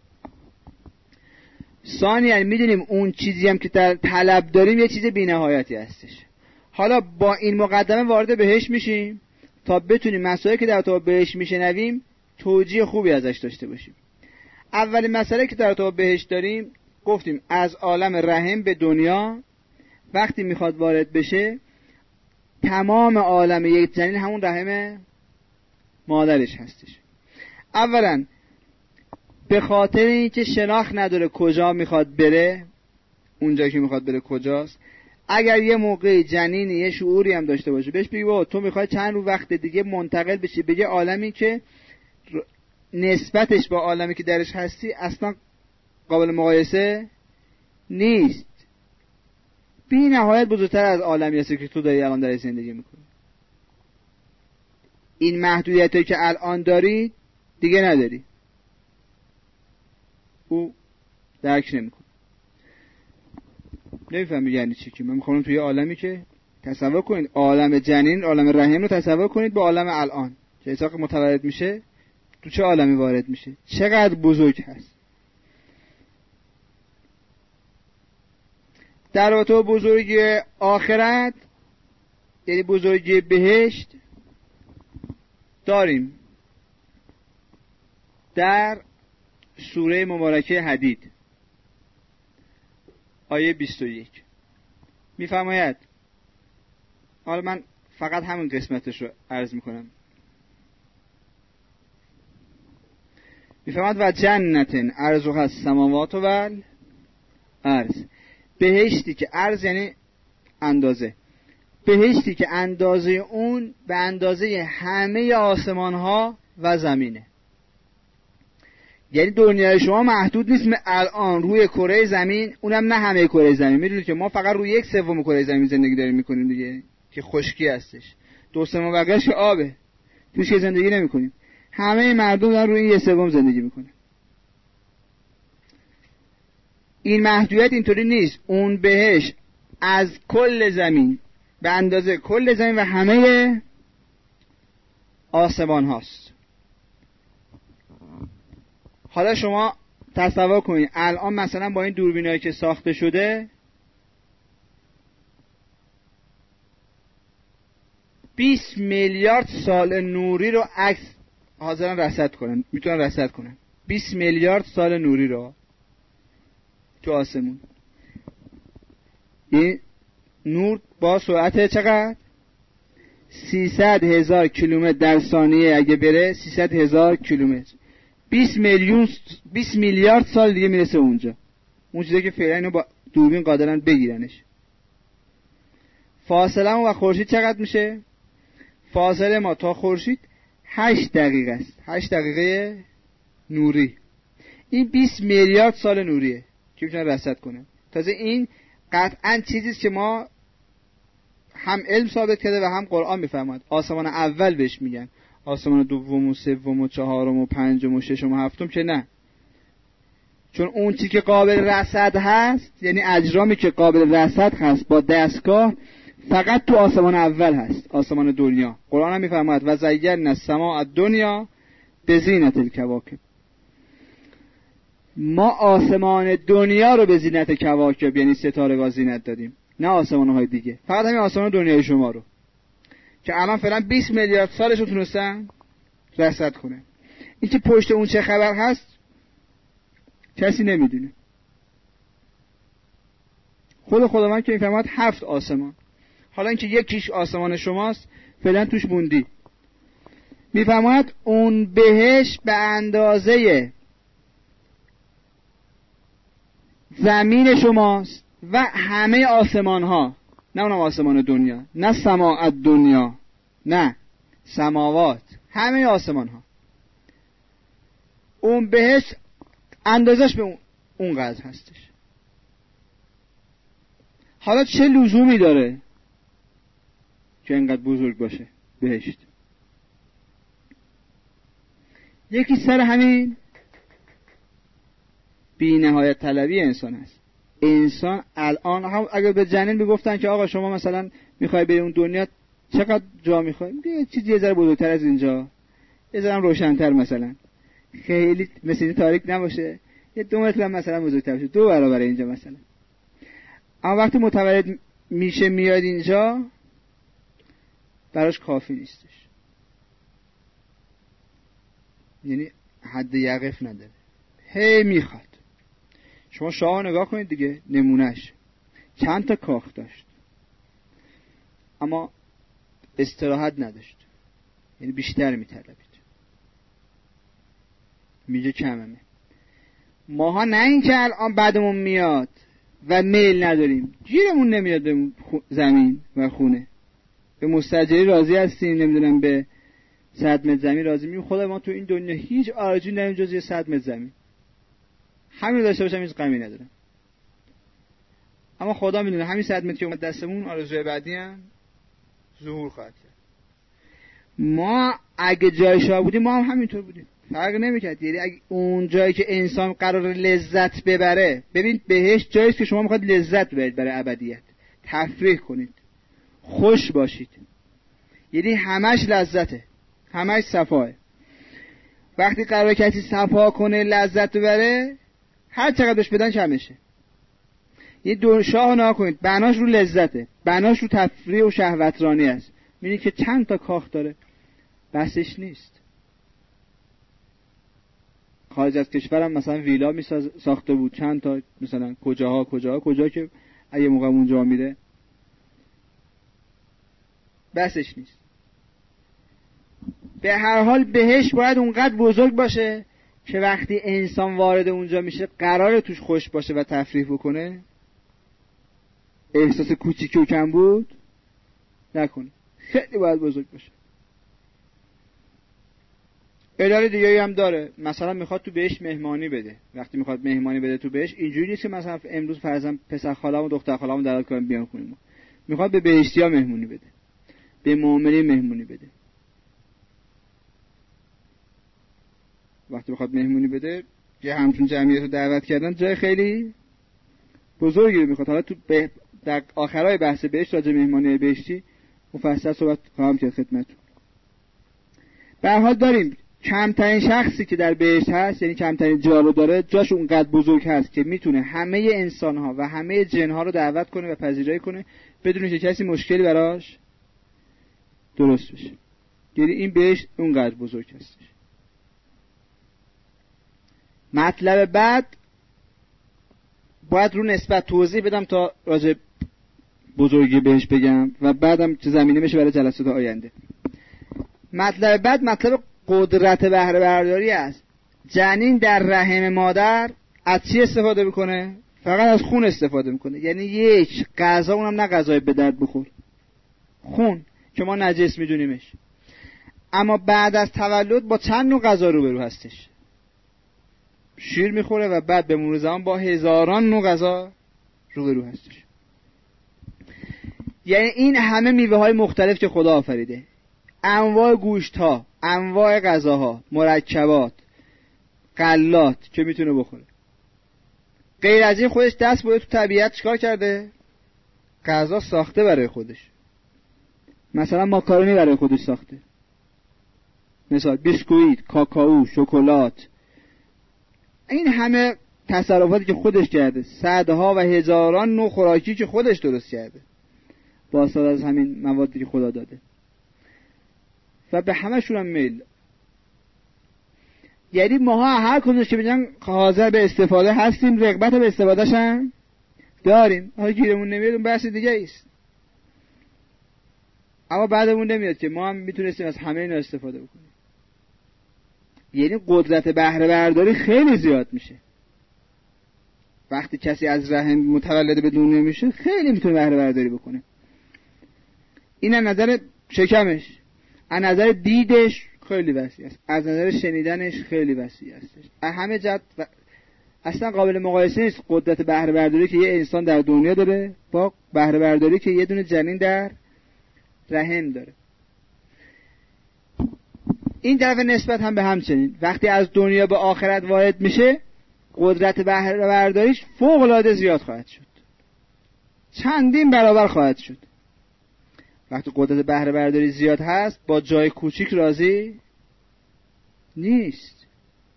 ثانیاً میدونیم اون چیزی هم که در طلب داریم یه چیز بی‌نهایتی هستش. حالا با این مقدمه وارد بهش میشیم تا بتونیم مسائلی که در ارتباط بهش میشنویم توجیه خوبی ازش داشته باشیم. اولین مسئله که در ارتباط بهش داریم گفتیم از عالم رحم به دنیا وقتی میخواد وارد بشه، تمام عالم یک جنین همون رحم مادرش هستش. اولا به خاطر اینکه شناخت نداره کجا میخواد بره، اونجا که میخواد بره کجاست. اگر یه موقع جنین یه شعوری هم داشته باشه بهش بگی بابا تو میخوای چند رو وقت دیگه منتقل بشی به یه عالمی که نسبتش با عالمی که درش هستی اصلا قابل مقایسه نیست، بی نهایت بزرگتر از عالمی هستی که تو داری الان در زندگی میکنی. این محدودیتایی که الان داری دیگه نداری. او درک نمیکنه، نمیفهمی یعنی چی. که من میخوام توی عالمی که تصور کنید عالم جنین، عالم رحم رو تصور کنید با عالم الان که اسحاق متولد میشه، تو چه عالمی وارد میشه، چقدر بزرگ هست. در رابطه با بزرگی آخرت یعنی بزرگی بهشت داریم در سوره مبارکه حدید آیه بیست و یک میفرماید، حالا من فقط همین قسمتش رو عرض میکنم، میفرماید و جنتن عرضها السماوات و الارض، بهشتی که عرض یعنی اندازه، بهشتی که اندازه اون به اندازه همه آسمان ها و زمینه. یعنی دنیای شما محدود نیست به الان روی کره زمین، اونم نه همه کره زمین. میدونید که ما فقط روی یک سوم کره زمین زندگی داریم میکنیم دیگه، که خشکی هستش، دو سوم بقیه‌اش آبه، توش که زندگی نمیکنیم. همه مردم دارن روی یک سوم زندگی میکنن. این محدودیت اینطوری نیست، اون بهش از کل زمین به اندازه کل زمین و همه آسمان هاست. حالا شما تصور کنید الان مثلا با این دوربینایی که ساخته شده بیست میلیارد سال نوری رو عکس حاضرن رصد کنن، میتونن رصد کنن بیست میلیارد سال نوری رو تو آسمون. این نور با سرعت چقدر؟ سیصد هزار کیلومتر در ثانیه اگه بره، سیصد هزار کیلومتر، بیست میلیون بیست میلیارد سال دیگه میرسه اونجا، اون چیزی که فعلا اینو با دوربین قادرن بگیرنش. فاصله ما و خورشید چقدر میشه؟ فاصله ما تا خورشید هشت دقیقه است، هشت دقیقه نوری. این بیست میلیارد سال نوریه که میتونن رصد کنن. تازه این قطعا چیزی است که ما هم علم ثابت کرده و هم قرآن میفرماد. آسمان اول بهش میگن، آسمان دوم و سوم و چهارم و پنجم و ششم و هفتم که نه، چون اون چیزی که قابل رصد هست، یعنی اجرامی که قابل رصد هست با دستگاه، فقط تو آسمان اول هست، آسمان دنیا. قرآن هم میفرماد و زینا السماء الدنیا بزینت الکواکب، ما آسمان دنیا رو به زینت کواکب یعنی ستارگان زینت دادیم، نه آسمان‌های دیگه، فقط همین آسمان دنیای شما رو که الان فعلا بیست میلیارد سالش رو تونستن رصد کنه. این که پشت اون چه خبر هست کسی نمیدونه. خود خداوند که میفرماد هفت آسمان، حالا اینکه یکیش آسمان شماست فعلا توش موندی. میفرماد اون بهش به اندازه زمین شماست و همه آسمان ها، نه اونم آسمان دنیا، نه سماع دنیا، نه سماوات، همه آسمان ها. اون بهش اندازش به اون اونقدر هستش. حالا چه لزومی داره که اینقدر بزرگ باشه بهشت؟ یکی سر همین بی نهایت طلبی انسان است. انسان الان هم اگر به جنین میگفتن که آقا شما مثلا میخوای به اون دنیا، چقدر جا میخوای؟ یه چیزی یه ذره بزرگتر از اینجا، یه ذره روشن‌تر، مثلا خیلی مثلا تاریک نباشه، یه دو متر هم مثلا بزرگتر باشه، دو برابر اینجا مثلا. اما وقتی متولد میشه میاد اینجا براش کافی نیستش، یعنی حد یقف نداره، هی میخواد. شما شاه نگاه کنید دیگه، نمونهش چند تا کاخ داشت اما استراحت نداشت، یعنی بیشتر میطلبید، میگه کممه. ماها نه این که الان بعدمون میاد و میل نداریم، گیرمون نمیاد به زمین و خونه، به مستاجری راضی هستیم، نمیدونم به صد متر زمین راضی میگیم. خدا ما تو این دنیا هیچ آرزویی نداریم جز یه صد متر زمین، همین داشته باشم هیچ غمی ندارم. اما خدا میدونه همین صد متر که اومد دستمون آرزوی بعدی هم ظهور خواهد کرد. ما اگه جای شاه بودیم ما هم همینطور بودیم، فرق نمیکرد. یعنی اگه اون جایی که انسان قرار لذت ببره، ببین بهشت جایی است که شما میخواد لذت ببرید برای ابدیت، تفریح کنید، خوش باشید، یعنی همش لذته، همش صفاه. وقتی قرار کسی صفا کنه لذت ببره، هر چقدر بهش بدن کمشه. یه دو شاه نها کنید، بناش رو لذته، بناش رو تفریح و شهوترانی است. می‌بینی که چند تا کاخ داره، بسش نیست. خارج از کشورم مثلا ویلا می ساخته بود، چند تا، مثلا کجاها کجاها کجا که اگه موقع اونجا میره بسش نیست. به هر حال بهش باید اونقدر بزرگ باشه که وقتی انسان وارد اونجا میشه قراره توش خوش باشه و تفریح بکنه، احساس کوچیکی و کم بود نکنه. خیلی باید بزرگ باشه. اداره دیگه هم داره، مثلا میخواد تو بهش مهمانی بده. وقتی میخواد مهمانی بده تو بهش، اینجوری نیست که مثلا امروز فرضاً پسر خاله‌ام و دختر خاله‌ام دعوت کنیم بیان خونه ما. میخواد به بهشتی‌ها مهمونی بده، به مؤمنین مهمونی بده. وقتی میخواد مهمونی بده، یه همچون جمعیت رو دعوت کردن جای خیلی بزرگی رو میخواد. حالا تو به در آخرای بحث بهشت راجع مهمانی بهشتی مفصل صحبت خواهم کرد خدمتتون. به هر حال داریم کمترین شخصی که در بهشت هست، یعنی کمترین جا رو داره، جاش اونقدر بزرگ هست که میتونه همه انسان‌ها و همه جن‌ها رو دعوت کنه و پذیرایی کنه بدون که کسی مشکلی براش درست بشه. یعنی این بهشت اونقدر بزرگ هستش. مطلب بعد باید رو نسبت توضیح بدم تا راجع بزرگی بهش بگم و بعدم چه زمینه میشه برای جلسات آینده. مطلب بعد مطلب قدرت بهره برداری است. جنین در رحم مادر از چی استفاده میکنه؟ فقط از خون استفاده میکنه. یعنی یک غذا، اونم نه غذای به درد بخور، خون که ما نجس میدونیمش. اما بعد از تولد با چند نوع غذا روبرو هستش. شیر میخوره و بعد به مرور زمان با هزاران نوع غذا روبرو هستش. یعنی این همه میوه های مختلف که خدا آفریده، انواع گوشت ها، انواع غذاها، مرکبات، غلات که میتونه بخوره. غیر از این خودش دست بوده تو طبیعت چیکار کرده؟ غذا ساخته برای خودش. مثلا ماکارونی برای خودش ساخته، مثلا بیسکویت، کاکائو، شکلات. این همه تصرفاتی که خودش کرده، صدها و هزاران نوع خوراکی که خودش درست کرده با استفاده از همین موادی که خدا داده و به همشون هم میل. یعنی ماها هر کدومش که بگن حاضر به استفاده هستیم، رغبت به استفادهش هم داریم. حالا گیرمون نمیاد اون بحث دیگه است، اما بعدمون نمیاد که ما هم میتونستیم از همه اینا استفاده بکنیم. یعنی قدرت بهره برداری خیلی زیاد میشه. وقتی کسی از رحم متولد به دنیا میشه خیلی میتونه بهره برداری بکنه. این از نظر شکمش، از نظر دیدش خیلی وسیع است، از نظر شنیدنش خیلی وسیع استش. از همه جهت و... اصلا قابل مقایسه نیست قدرت بهره برداری که یه انسان در دنیا داره با بهره برداری که یه دونه جنین در رحم داره. این طرف نسبت هم به همچنین. وقتی از دنیا به آخرت وارد میشه قدرت بهره برداریش فوق العاده زیاد خواهد شد، چندین برابر خواهد شد. وقتی قدرت بهره برداری زیاد هست با جای کوچیک راضی نیست.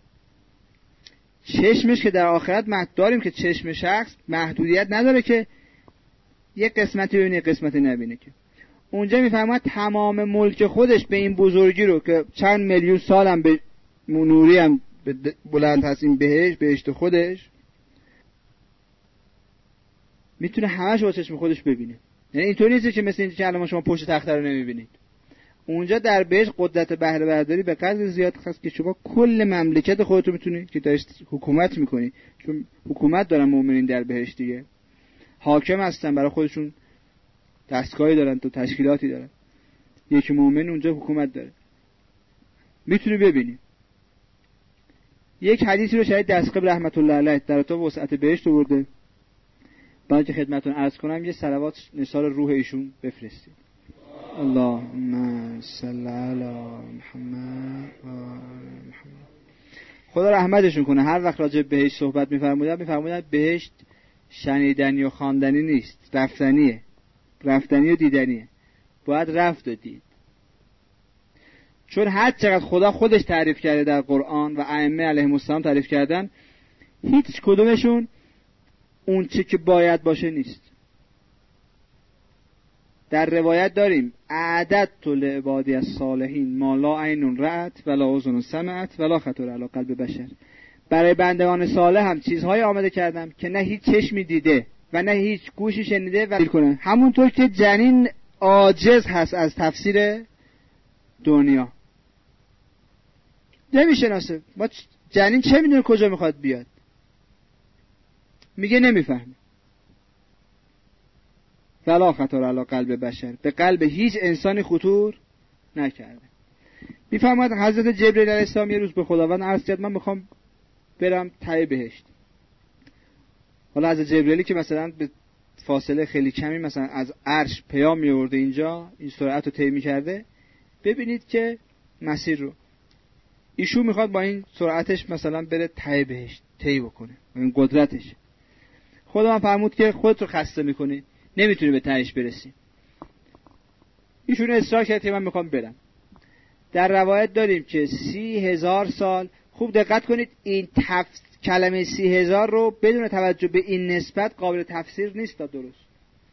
چشمش که در آخرت محدود داریم که چشم شخص محدودیت نداره که یک قسمتی ببینه یک قسمتی نبینه، که اونجا میفهمد تمام ملک خودش به این بزرگی رو که چند میلیون سال هم به نوری هم بلند هست این بهشت بهشت خودش، میتونه همش با چشم خودش ببینه. یعنی اینطوری نیست که مثل این که الان شما پشت تخته رو نمیبینید. اونجا در بهشت قدرت بهره برداری به قدر زیاد هست که شما کل مملکت خودتون میتونید که داشت حکومت میکنی، چون حکومت دارن مؤمنین در بهشت دیگه، حاکم هستن، برای خودشون دستگاهی دارن تو تشکیلاتی دارن. یکی مؤمن اونجا حکومت داره، میتونی ببینی. یک حدیثی رو شاید دستقبل رحمت الله علیه در تو وسعت بهشت آورده، باید که خدمتتون عرض کنم یه صلوات نثار روح ایشون بفرستید. اللهم صل علی محمد و محمد. خدا رحمتشون کنه، هر وقت راجع بهشت صحبت می‌فرمودن می‌فرمودن بهشت شنیدنی و خواندنی نیست، رفتنیه. رفتنی و دیدنیه. باید رفت و دید. چون هر چقدر خدا خودش تعریف کرده در قرآن و ائمه علیهم السلام تعریف کردن، هیچ کدومشون اون چه که باید باشه نیست. در روایت داریم اعددت لعبادی الصالحین ما لا عین رأت ولا اذن سمعت ولا خطر علی قلب بشر. برای بندگان صالح هم چیزهای آماده کردم که نه هیچ چشمی دیده و نه هیچ گوشی شنیده و کنه. همونطور که جنین عاجز هست از تفسیر دنیا، نمیشناسه. ما جنین چه میدونه کجا میخواد بیاد؟ میگه نمیفهمه. ولا خطر علی قلب بشر، به قلب هیچ انسانی خطور نکرده. میفهمد حضرت جبرئیل علیه السلام یه روز به خداوند عرض کرد من میخوام برم ته بهشت. حالا حضرت جبرئیلی که مثلا به فاصله خیلی کمی مثلا از عرش پیام میورده اینجا، این سرعت رو طی می‌کرده، ببینید که مسیر رو ایشون میخواد با این سرعتش مثلا بره ته بهشت طی بکنه، این قدرتش. خدا من فرمود که خودت رو خسته میکنی، نمیتونی به تهش برسی. ایشون اصرار کرد که من میخوام برم. در روایت داریم که سی هزار سال، خوب دقت کنید، این تف... کلمه سی هزار رو بدون توجه به این نسبت قابل تفسیر نیست تا درست.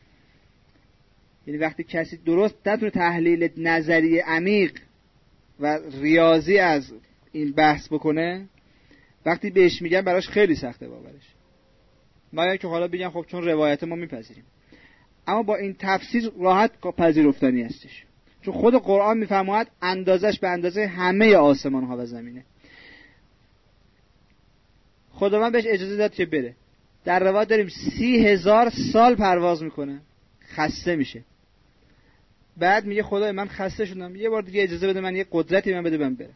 یعنی وقتی کسی درست نتونه تحلیل نظری عمیق و ریاضی از این بحث بکنه، وقتی بهش میگن براش خیلی سخته باورش. مگر که حالا بگن خب چون روایت ما میپذیریم، اما با این تفسیر راحت پذیرفتنی هستش. چون خود قرآن میفرماید اندازش به اندازه همه آسمان ها و زمینه. خداوند بهش اجازه داد که بره. در روایت داریم سی هزار سال پرواز میکنه، خسته میشه. بعد میگه خدای من خسته شدم، یه بار دیگه اجازه بده، من یه قدرتی من بده، من برم.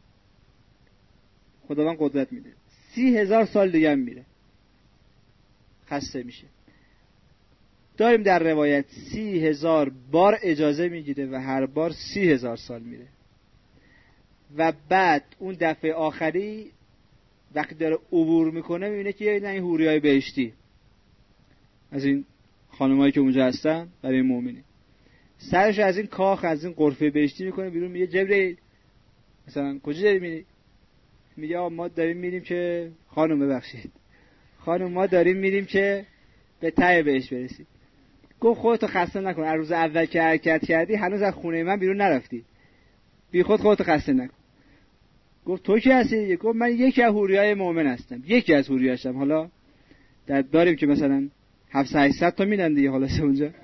خداوند قدرت میده، سی هزار سال دیگه هم میره، خسته میشه. داریم در روایت سی هزار بار اجازه میگیره و هر بار سی هزار سال میره. و بعد اون دفعه آخری وقتی داره عبور میکنه میبینه که این حوریای بهشتی از این خانمایی که اونجا هستن برای این مؤمنین، سرش از این کاخ، از این غرفه بهشتی میکنه بیرون. میگه جبرئیل مثلا کجا داری میری؟ میگه ما داریم میریم که خانم ببخشید خانم ما داریم میریم که به ته بهشت برسیم. گفت خودتو خسته نکن، از روز اول که حرکت کردی هنوز از خونه من بیرون نرفتی، بی خود خودتو خسته نکن. گفت تو کی هستی؟ گفت من یکی از حوریای مؤمن هستم، یکی از حوریاشم. حالا در داریم که مثلا هفتصد هشتصد تا میدن دیگه، حالا سه اونجا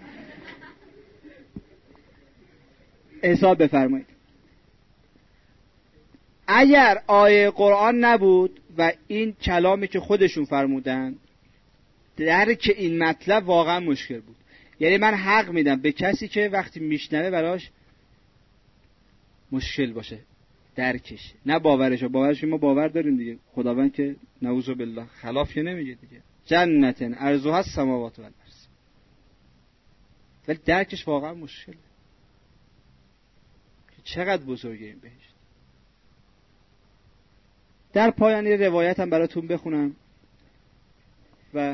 حساب بفرمایید. اگر آیه قرآن نبود و این کلامی که خودشون فرمودن، درک این مطلب واقعا مشکل بود. یعنی من حق میدم به کسی که وقتی میشنوه براش مشکل باشه درکش، نه باورش. باورش ما باور داریم دیگه، خداوند که نعوذ بالله خلاف که نمیگه دیگه، جنتن عرضها السماوات و الارض، ولی درکش واقعا مشکله که چقدر بزرگه این بهشت. در پایان یه روایت هم براتون بخونم و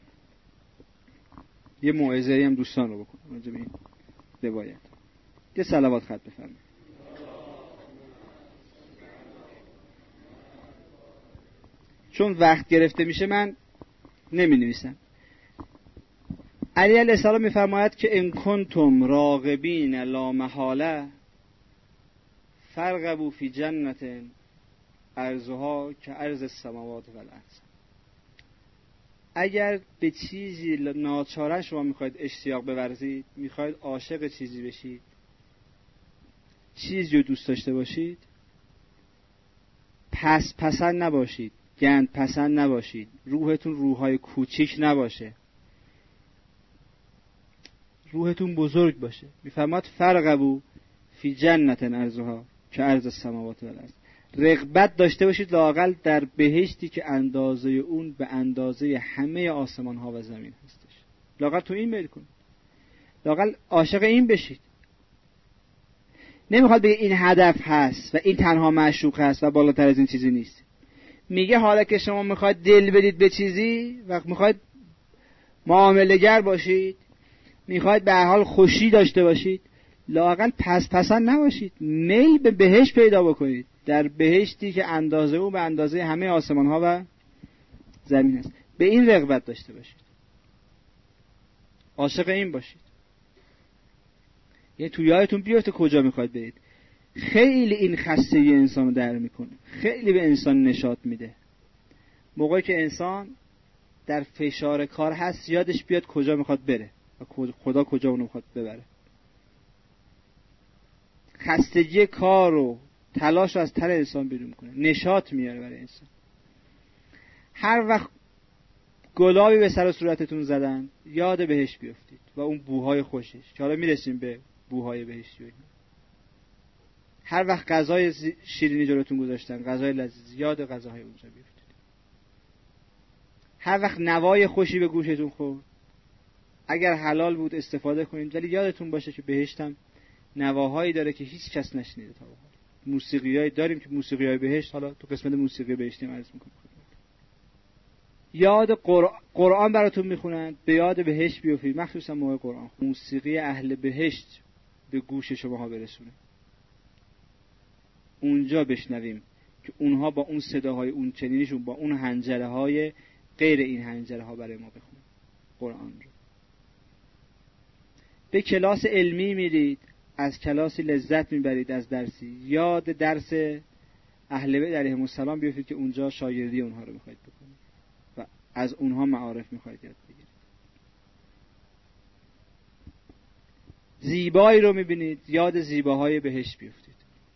یه موعظه‌ای هم دوستان رو بکنم راجع به این روایت. یه صلوات خط بفرمایید. چون وقت گرفته میشه من نمی نویسم. علی علیه السلام میفرماید که ان کنتم راغبین لا محاله فرغبوا فی جنت عرضها که عرض السماوات و الارض. اگر به چیزی ناچاره شما میخواید اشتیاق بورزید، میخواید عاشق چیزی بشید، چیزی رو دوست داشته باشید، پس پسند نباشید، گند پسند نباشید، روحتون روحای کوچیک نباشه، روحتون بزرگ باشه. میفرماد فرغبوا فی جنت عرضها که عرض السماوات و الارض. رغبت داشته باشید لااقل در بهشتی که اندازه اون به اندازه همه آسمان ها و زمین هستش. لااقل تو این میل کنید، لااقل عاشق این بشید. نمیخواد بگه این هدف هست و این تنها معشوق هست و بالاتر از این چیزی نیست. میگه حالا که شما میخواید دل بدید به چیزی، وقت میخواید معامله گر باشید، میخواید به هر حال خوشی داشته باشید، لااقل پس پسند نباشید، میل به بهشت پیدا بکنید، در بهشتی که اندازه او به اندازه همه آسمان ها و زمین است. به این رغبت داشته باشید، عاشق این باشید. یه تو یادتون بیفته کجا میخواید برید. خیلی این خستگی انسان رو در میکنه، خیلی به انسان نشاط میده. موقعی که انسان در فشار کار هست یادش بیاد کجا میخواد بره و خدا کجا اونو میخواد ببره. خستگی کار و تلاش رو از تن انسان بیرون میکنه، نشاط میاره برای انسان. هر وقت گلابی به سر و صورتتون زدن یاد بهشت بیفتید و اون بوهای خوشش، که حالا میرسیم به بوهای بهشتی. هر وقت غذای شیرینی جلوتون گذاشتن، غذای لذیذ، یاد غذاهای اونجا بیفتید. هر وقت نوای خوشی به گوشتون خورد، اگر حلال بود استفاده کنید، ولی یادتون باشه که بهشت هم نواهایی داره که هیچ کس نشنیده تا به حال. موسیقیایی داریم که موسیقیای بهشت، حالا تو قسمت موسیقی بهشتی عرض می‌کنم. یاد قرآن, قرآن براتون میخونن، به یاد بهشت بیفتید، مخصوصا موقع قرآن. موسیقی اهل بهشت به گوش شماها برسونه، اونجا بشنویم که اونها با اون صداهای اون چنینشون، با اون حنجره های غیر این حنجره ها برای ما بخونن قرآن رو. به کلاس علمی میرید، از کلاسی لذت میبرید، از درسی، یاد درس اهل بیت علیهم السلام بیفتید که اونجا شاگردی اونها رو میخواید بکنید و از اونها معارف میخواید یاد بگیرید. زیبایی رو میبینید، یاد زیباهای بهشت بیفتید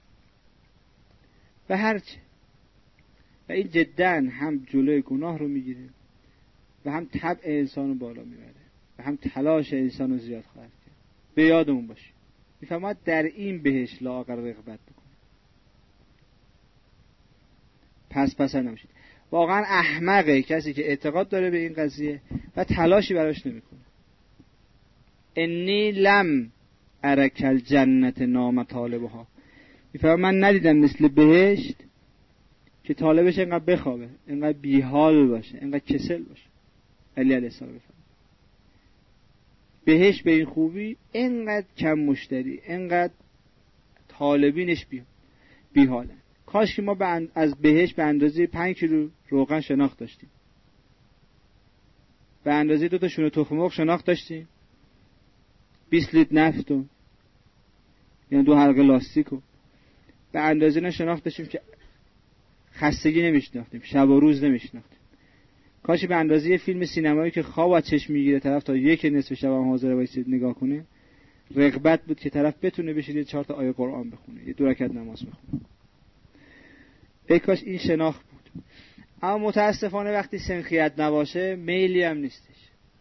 و هرچه. و این جدا هم جلوی گناه رو میگیره و هم طبع انسان رو بالا میبره و هم تلاش انسان رو زیاد خواهد کرد. به یادمون باشید، میفهمد در این بهشت لااقل رغبت بکنید، پس پس نمیشید. واقعا احمقه کسی که اعتقاد داره به این قضیه و تلاشی براش نمیکنه. انی لم ارکل جنت نام طالبها، میفهمم من ندیدم مثل بهشت که طالبش اینقدر بخوابه، اینقدر بیحال باشه، اینقدر کسل باشه. علی علیه السلام بفهم بهشت به این خوبی، اینقدر کم مشتری، اینقدر طالبینش بی بیحاله. کاش که ما از بهشت به اندازه پنج کیلو روغن شناخت داشتیم، به اندازه دو تا شونه تخم مرغ شناخت داشتیم، بیست لیتر نفت و یعنی دو حلقه لاستیکو به اندازه نه شناخت داشتیم که خستگی نمیشناختیم، شب و روز نمیشناختیم. کاش به اندازه یه فیلم سینمایی که خواب از چشم میگیره طرف تا یک نصف شب هم حاضر وایسید نگاه کنه، رغبت بود که طرف بتونه بشینه چهار تا آیه قرآن بخونه، یه دو رکعت نماز بخونه. ای کاش این شناخت بود. اما متاسفانه وقتی سنخیت نباشه میلی هم نیستش.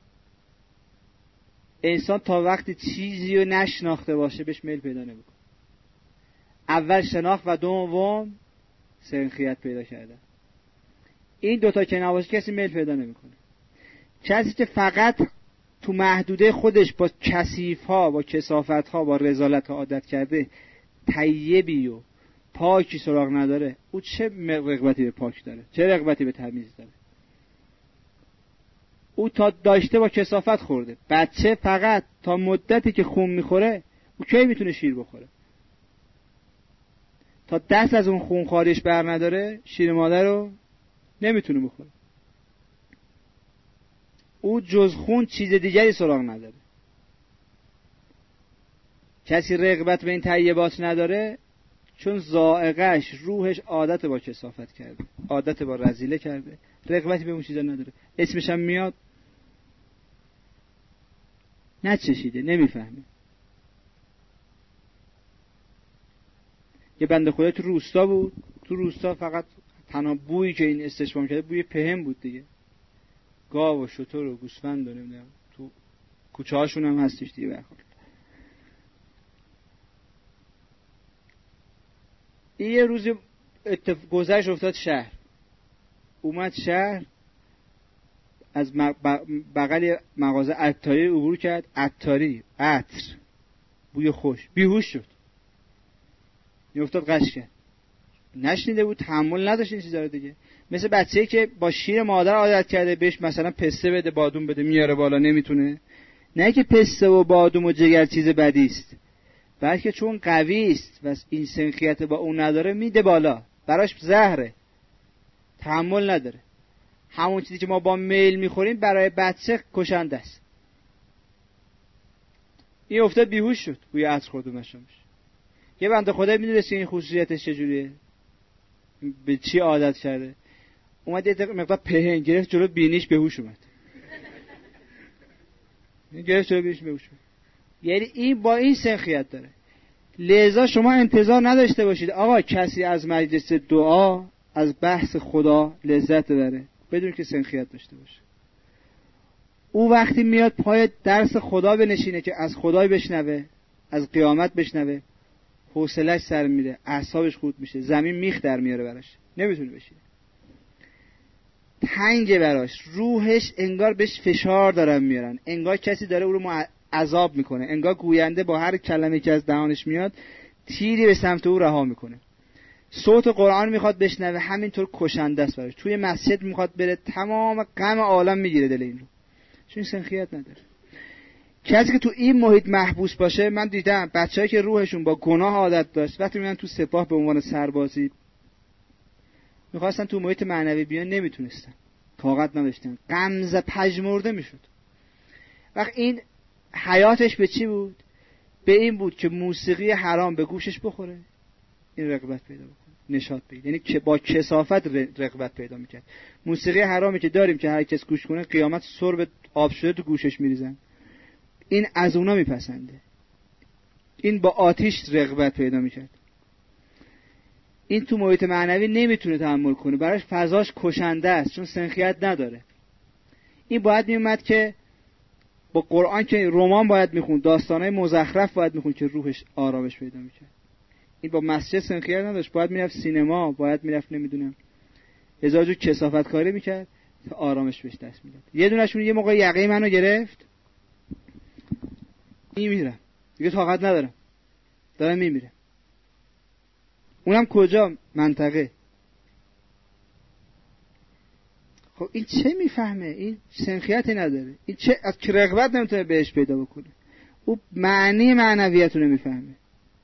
انسان تا وقتی چیزی رو نشناخته باشه بهش میل پیدا نمیکنه. اول شناخت و دوم سنخیت پیدا کرده. این دوتا که نباشه کسی میل پیدا نمیکنه. کسی که فقط تو محدوده خودش با کثیف ها، با کثافت ها، با رذالت ها عادت کرده، طیبی و پاکی سراغ نداره، او چه رغبتی به پاک داره؟ چه رغبتی به تمیز داره؟ او تا داشته با کثافت خورده. بچه فقط تا مدتی که خون میخوره، او کی میتونه شیر بخوره؟ تا دست از اون خون خارش بر نداره شیر مادر رو نمیتونه بخوره. او جز خون چیز دیگری سراغ نداره. کسی رغبت به این طیبات نداره چون ذائقه‌اش، روحش عادت با کثافت کرده، عادت با رذیله کرده، رغبتی به اون چیزا نداره. اسمش هم میاد نچشیده، نمیفهمه. یه بنده خدا تو روستا بود، تو روستا فقط تنها بویی که این استشمام کرده بوی پهن بود دیگه. گاو و شتر و گوسفند و نمیدونم تو کوچه هاشون هم هستش دیگه. برخورد این یه روزی اتف... گذشت افتاد شهر، اومد شهر از بغل مغازه عطاری عبور کرد. عطاری، عطر، بوی خوش، بیهوش شد، افتاد قش کرد. نشنیده بود، تحمل نداشت این چیزا رو دیگه. مثل بچه‌ای که با شیر مادر عادت کرده بهش مثلا پسته بده، بادوم بده، میاره بالا، نمیتونه. نه که پسته و بادوم و جگر چیز بدی است، بلکه چون قوی است و این سنخیت با اون نداره میده بالا، براش زهره، تحمل نداره. همون چیزی که ما با میل میخوریم برای بچه کشنده است. این افتاد بیهوش شد، بوی عطر خورد و مشامش. یه بنده خدا میدونست این خصوصیتش چجوریه، به چی عادت کرده، اومد یه مقدار پهن گرفت جلو بینیش، بهوش اومد. گرفت جلو بینیش بهوش اومد. یعنی این با این سنخیت داره. لذا شما انتظار نداشته باشید آقا کسی از مجلس دعا، از بحث خدا لذت ببره بدون که سنخیت داشته باشه. او وقتی میاد پای درس خدا بنشینه که از خدای بشنوه، از قیامت بشنوه، حوصله‌اش سر میره، اعصابش خورد میشه، زمین میخ در میاره براش، نمیتونه بشینه، تنگه براش، روحش انگار بهش فشار دارن میارن، انگار کسی داره او رو عذاب میکنه، انگار گوینده با هر کلمه که از دهانش میاد تیری به سمت او رها میکنه. صوت قرآن میخواد بشنوه، همینطور کشنده است براش. توی مسجد میخواد بره، تمام غم عالم میگیره دل این رو، چون سنخیت نداره. کسی که تو این محیط محبوس باشه، من دیدم بچه‌ای که روحشون با گناه عادت داشت، وقتی میان تو سپاه به عنوان سربازی میخواستن تو محیط معنوی بیان، نمیتونستن، طاقت نداشتن، غمزه پژمرده میشد. وقت این حیاتش به چی بود؟ به این بود که موسیقی حرام به گوشش بخوره، این رغبت پیدا بکنه، نشاط پیدا، یعنی که با کثافت رغبت پیدا میکرد. موسیقی حرامی که داریم که هر کس گوش کنه قیامت سرب آب شده تو گوشش میریزن، این از اونا میپسنده. این با آتش رغبت پیدا میکرد. این تو محیط معنوی نمیتونه تحمل کنه، براش فضاش کشنده است، چون سنخیت نداره. این باید میومد که با قرآن که رمان باید میخوند، داستانای مزخرف باید میخوند که روحش آرامش پیدا میکرد. این با مسجد سنخیت نداشت، باید میرفت سینما، باید میرفت نمیدونم هزار جو کثافت کاری میکرد تا آرامش بهش دست میداد. یه دونشون یه موقع یقه منو گرفت، میمیرم دیگه، طاقت ندارم، دارم میمیرم. اونم کجا؟ منطقه. خب این چه میفهمه؟ این سنخیتی نداره، این چه از که رغبت نمیتونه بهش پیدا بکنه. او معنی معنویت رو نمیفهمه،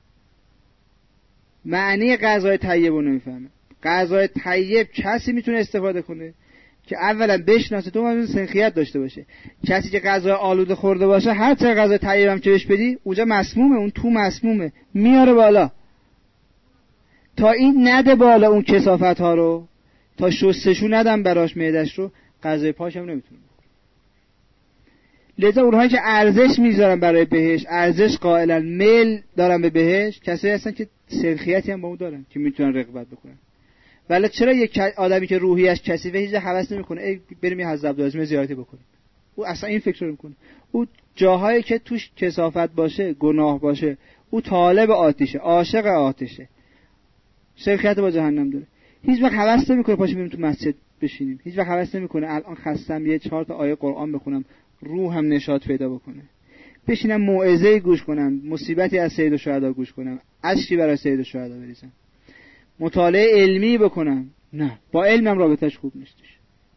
معنی غذای طیب رو نمیفهمه. غذای طیب کسی میتونه استفاده کنه که اولا بشناسه، تو هم سنخیت داشته باشه. کسی که غذای آلوده خورده باشه، هر چه غذای طیب هم که بهش بدی اونجا مسمومه، اون تو مسمومه، میاره بالا. تا این نده بالا اون کثافت ها رو، تا شستشو ندم براش معدش رو، غذای پاش هم نمیتونه بخوره. لذا اونهایی که ارزش میذارن برای بهشت، ارزش قائلن، میل دارن به بهشت، کسایی هستن که سنخیتی هم با اون دارن که میتونن رغبت بکنن. ولی چرا یک آدمی که روحیش کثیفه هیچ هوس نمیکنه ای بریم یه حضرت عبدالعظیم زیارتی بکنیم؟ او اصلا این فکر رو میکنه. او جاهایی که توش کثافت باشه، گناه باشه، او طالب آتشه، عاشق آتشه، سنخیت با جهنم داره. هیچ وقت هوس نمیکنه پاش بریم تو مسجد بشینیم، هیچ وقت هوس نمیکنه الان خستم یه چهار تا آیه قرآن بخونم روحم نشاط پیدا بکنه، بشینم موعظه گوش کنم، مصیبتی از سید الشهدا گوش کنم، اشکی برای سید الشهدا بریزم، مطالعه علمی بکنم. نه، با علمم رابطش خوب نیستش.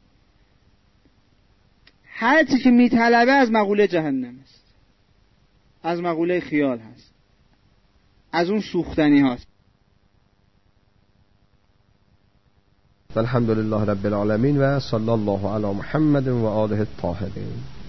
هر چی که میطلبه از مقوله جهنم است، از مقوله خیال هست، از اون سوختنی هاست. الحمدلله رب العالمین و صلی الله علی محمد و آله الطاهرین.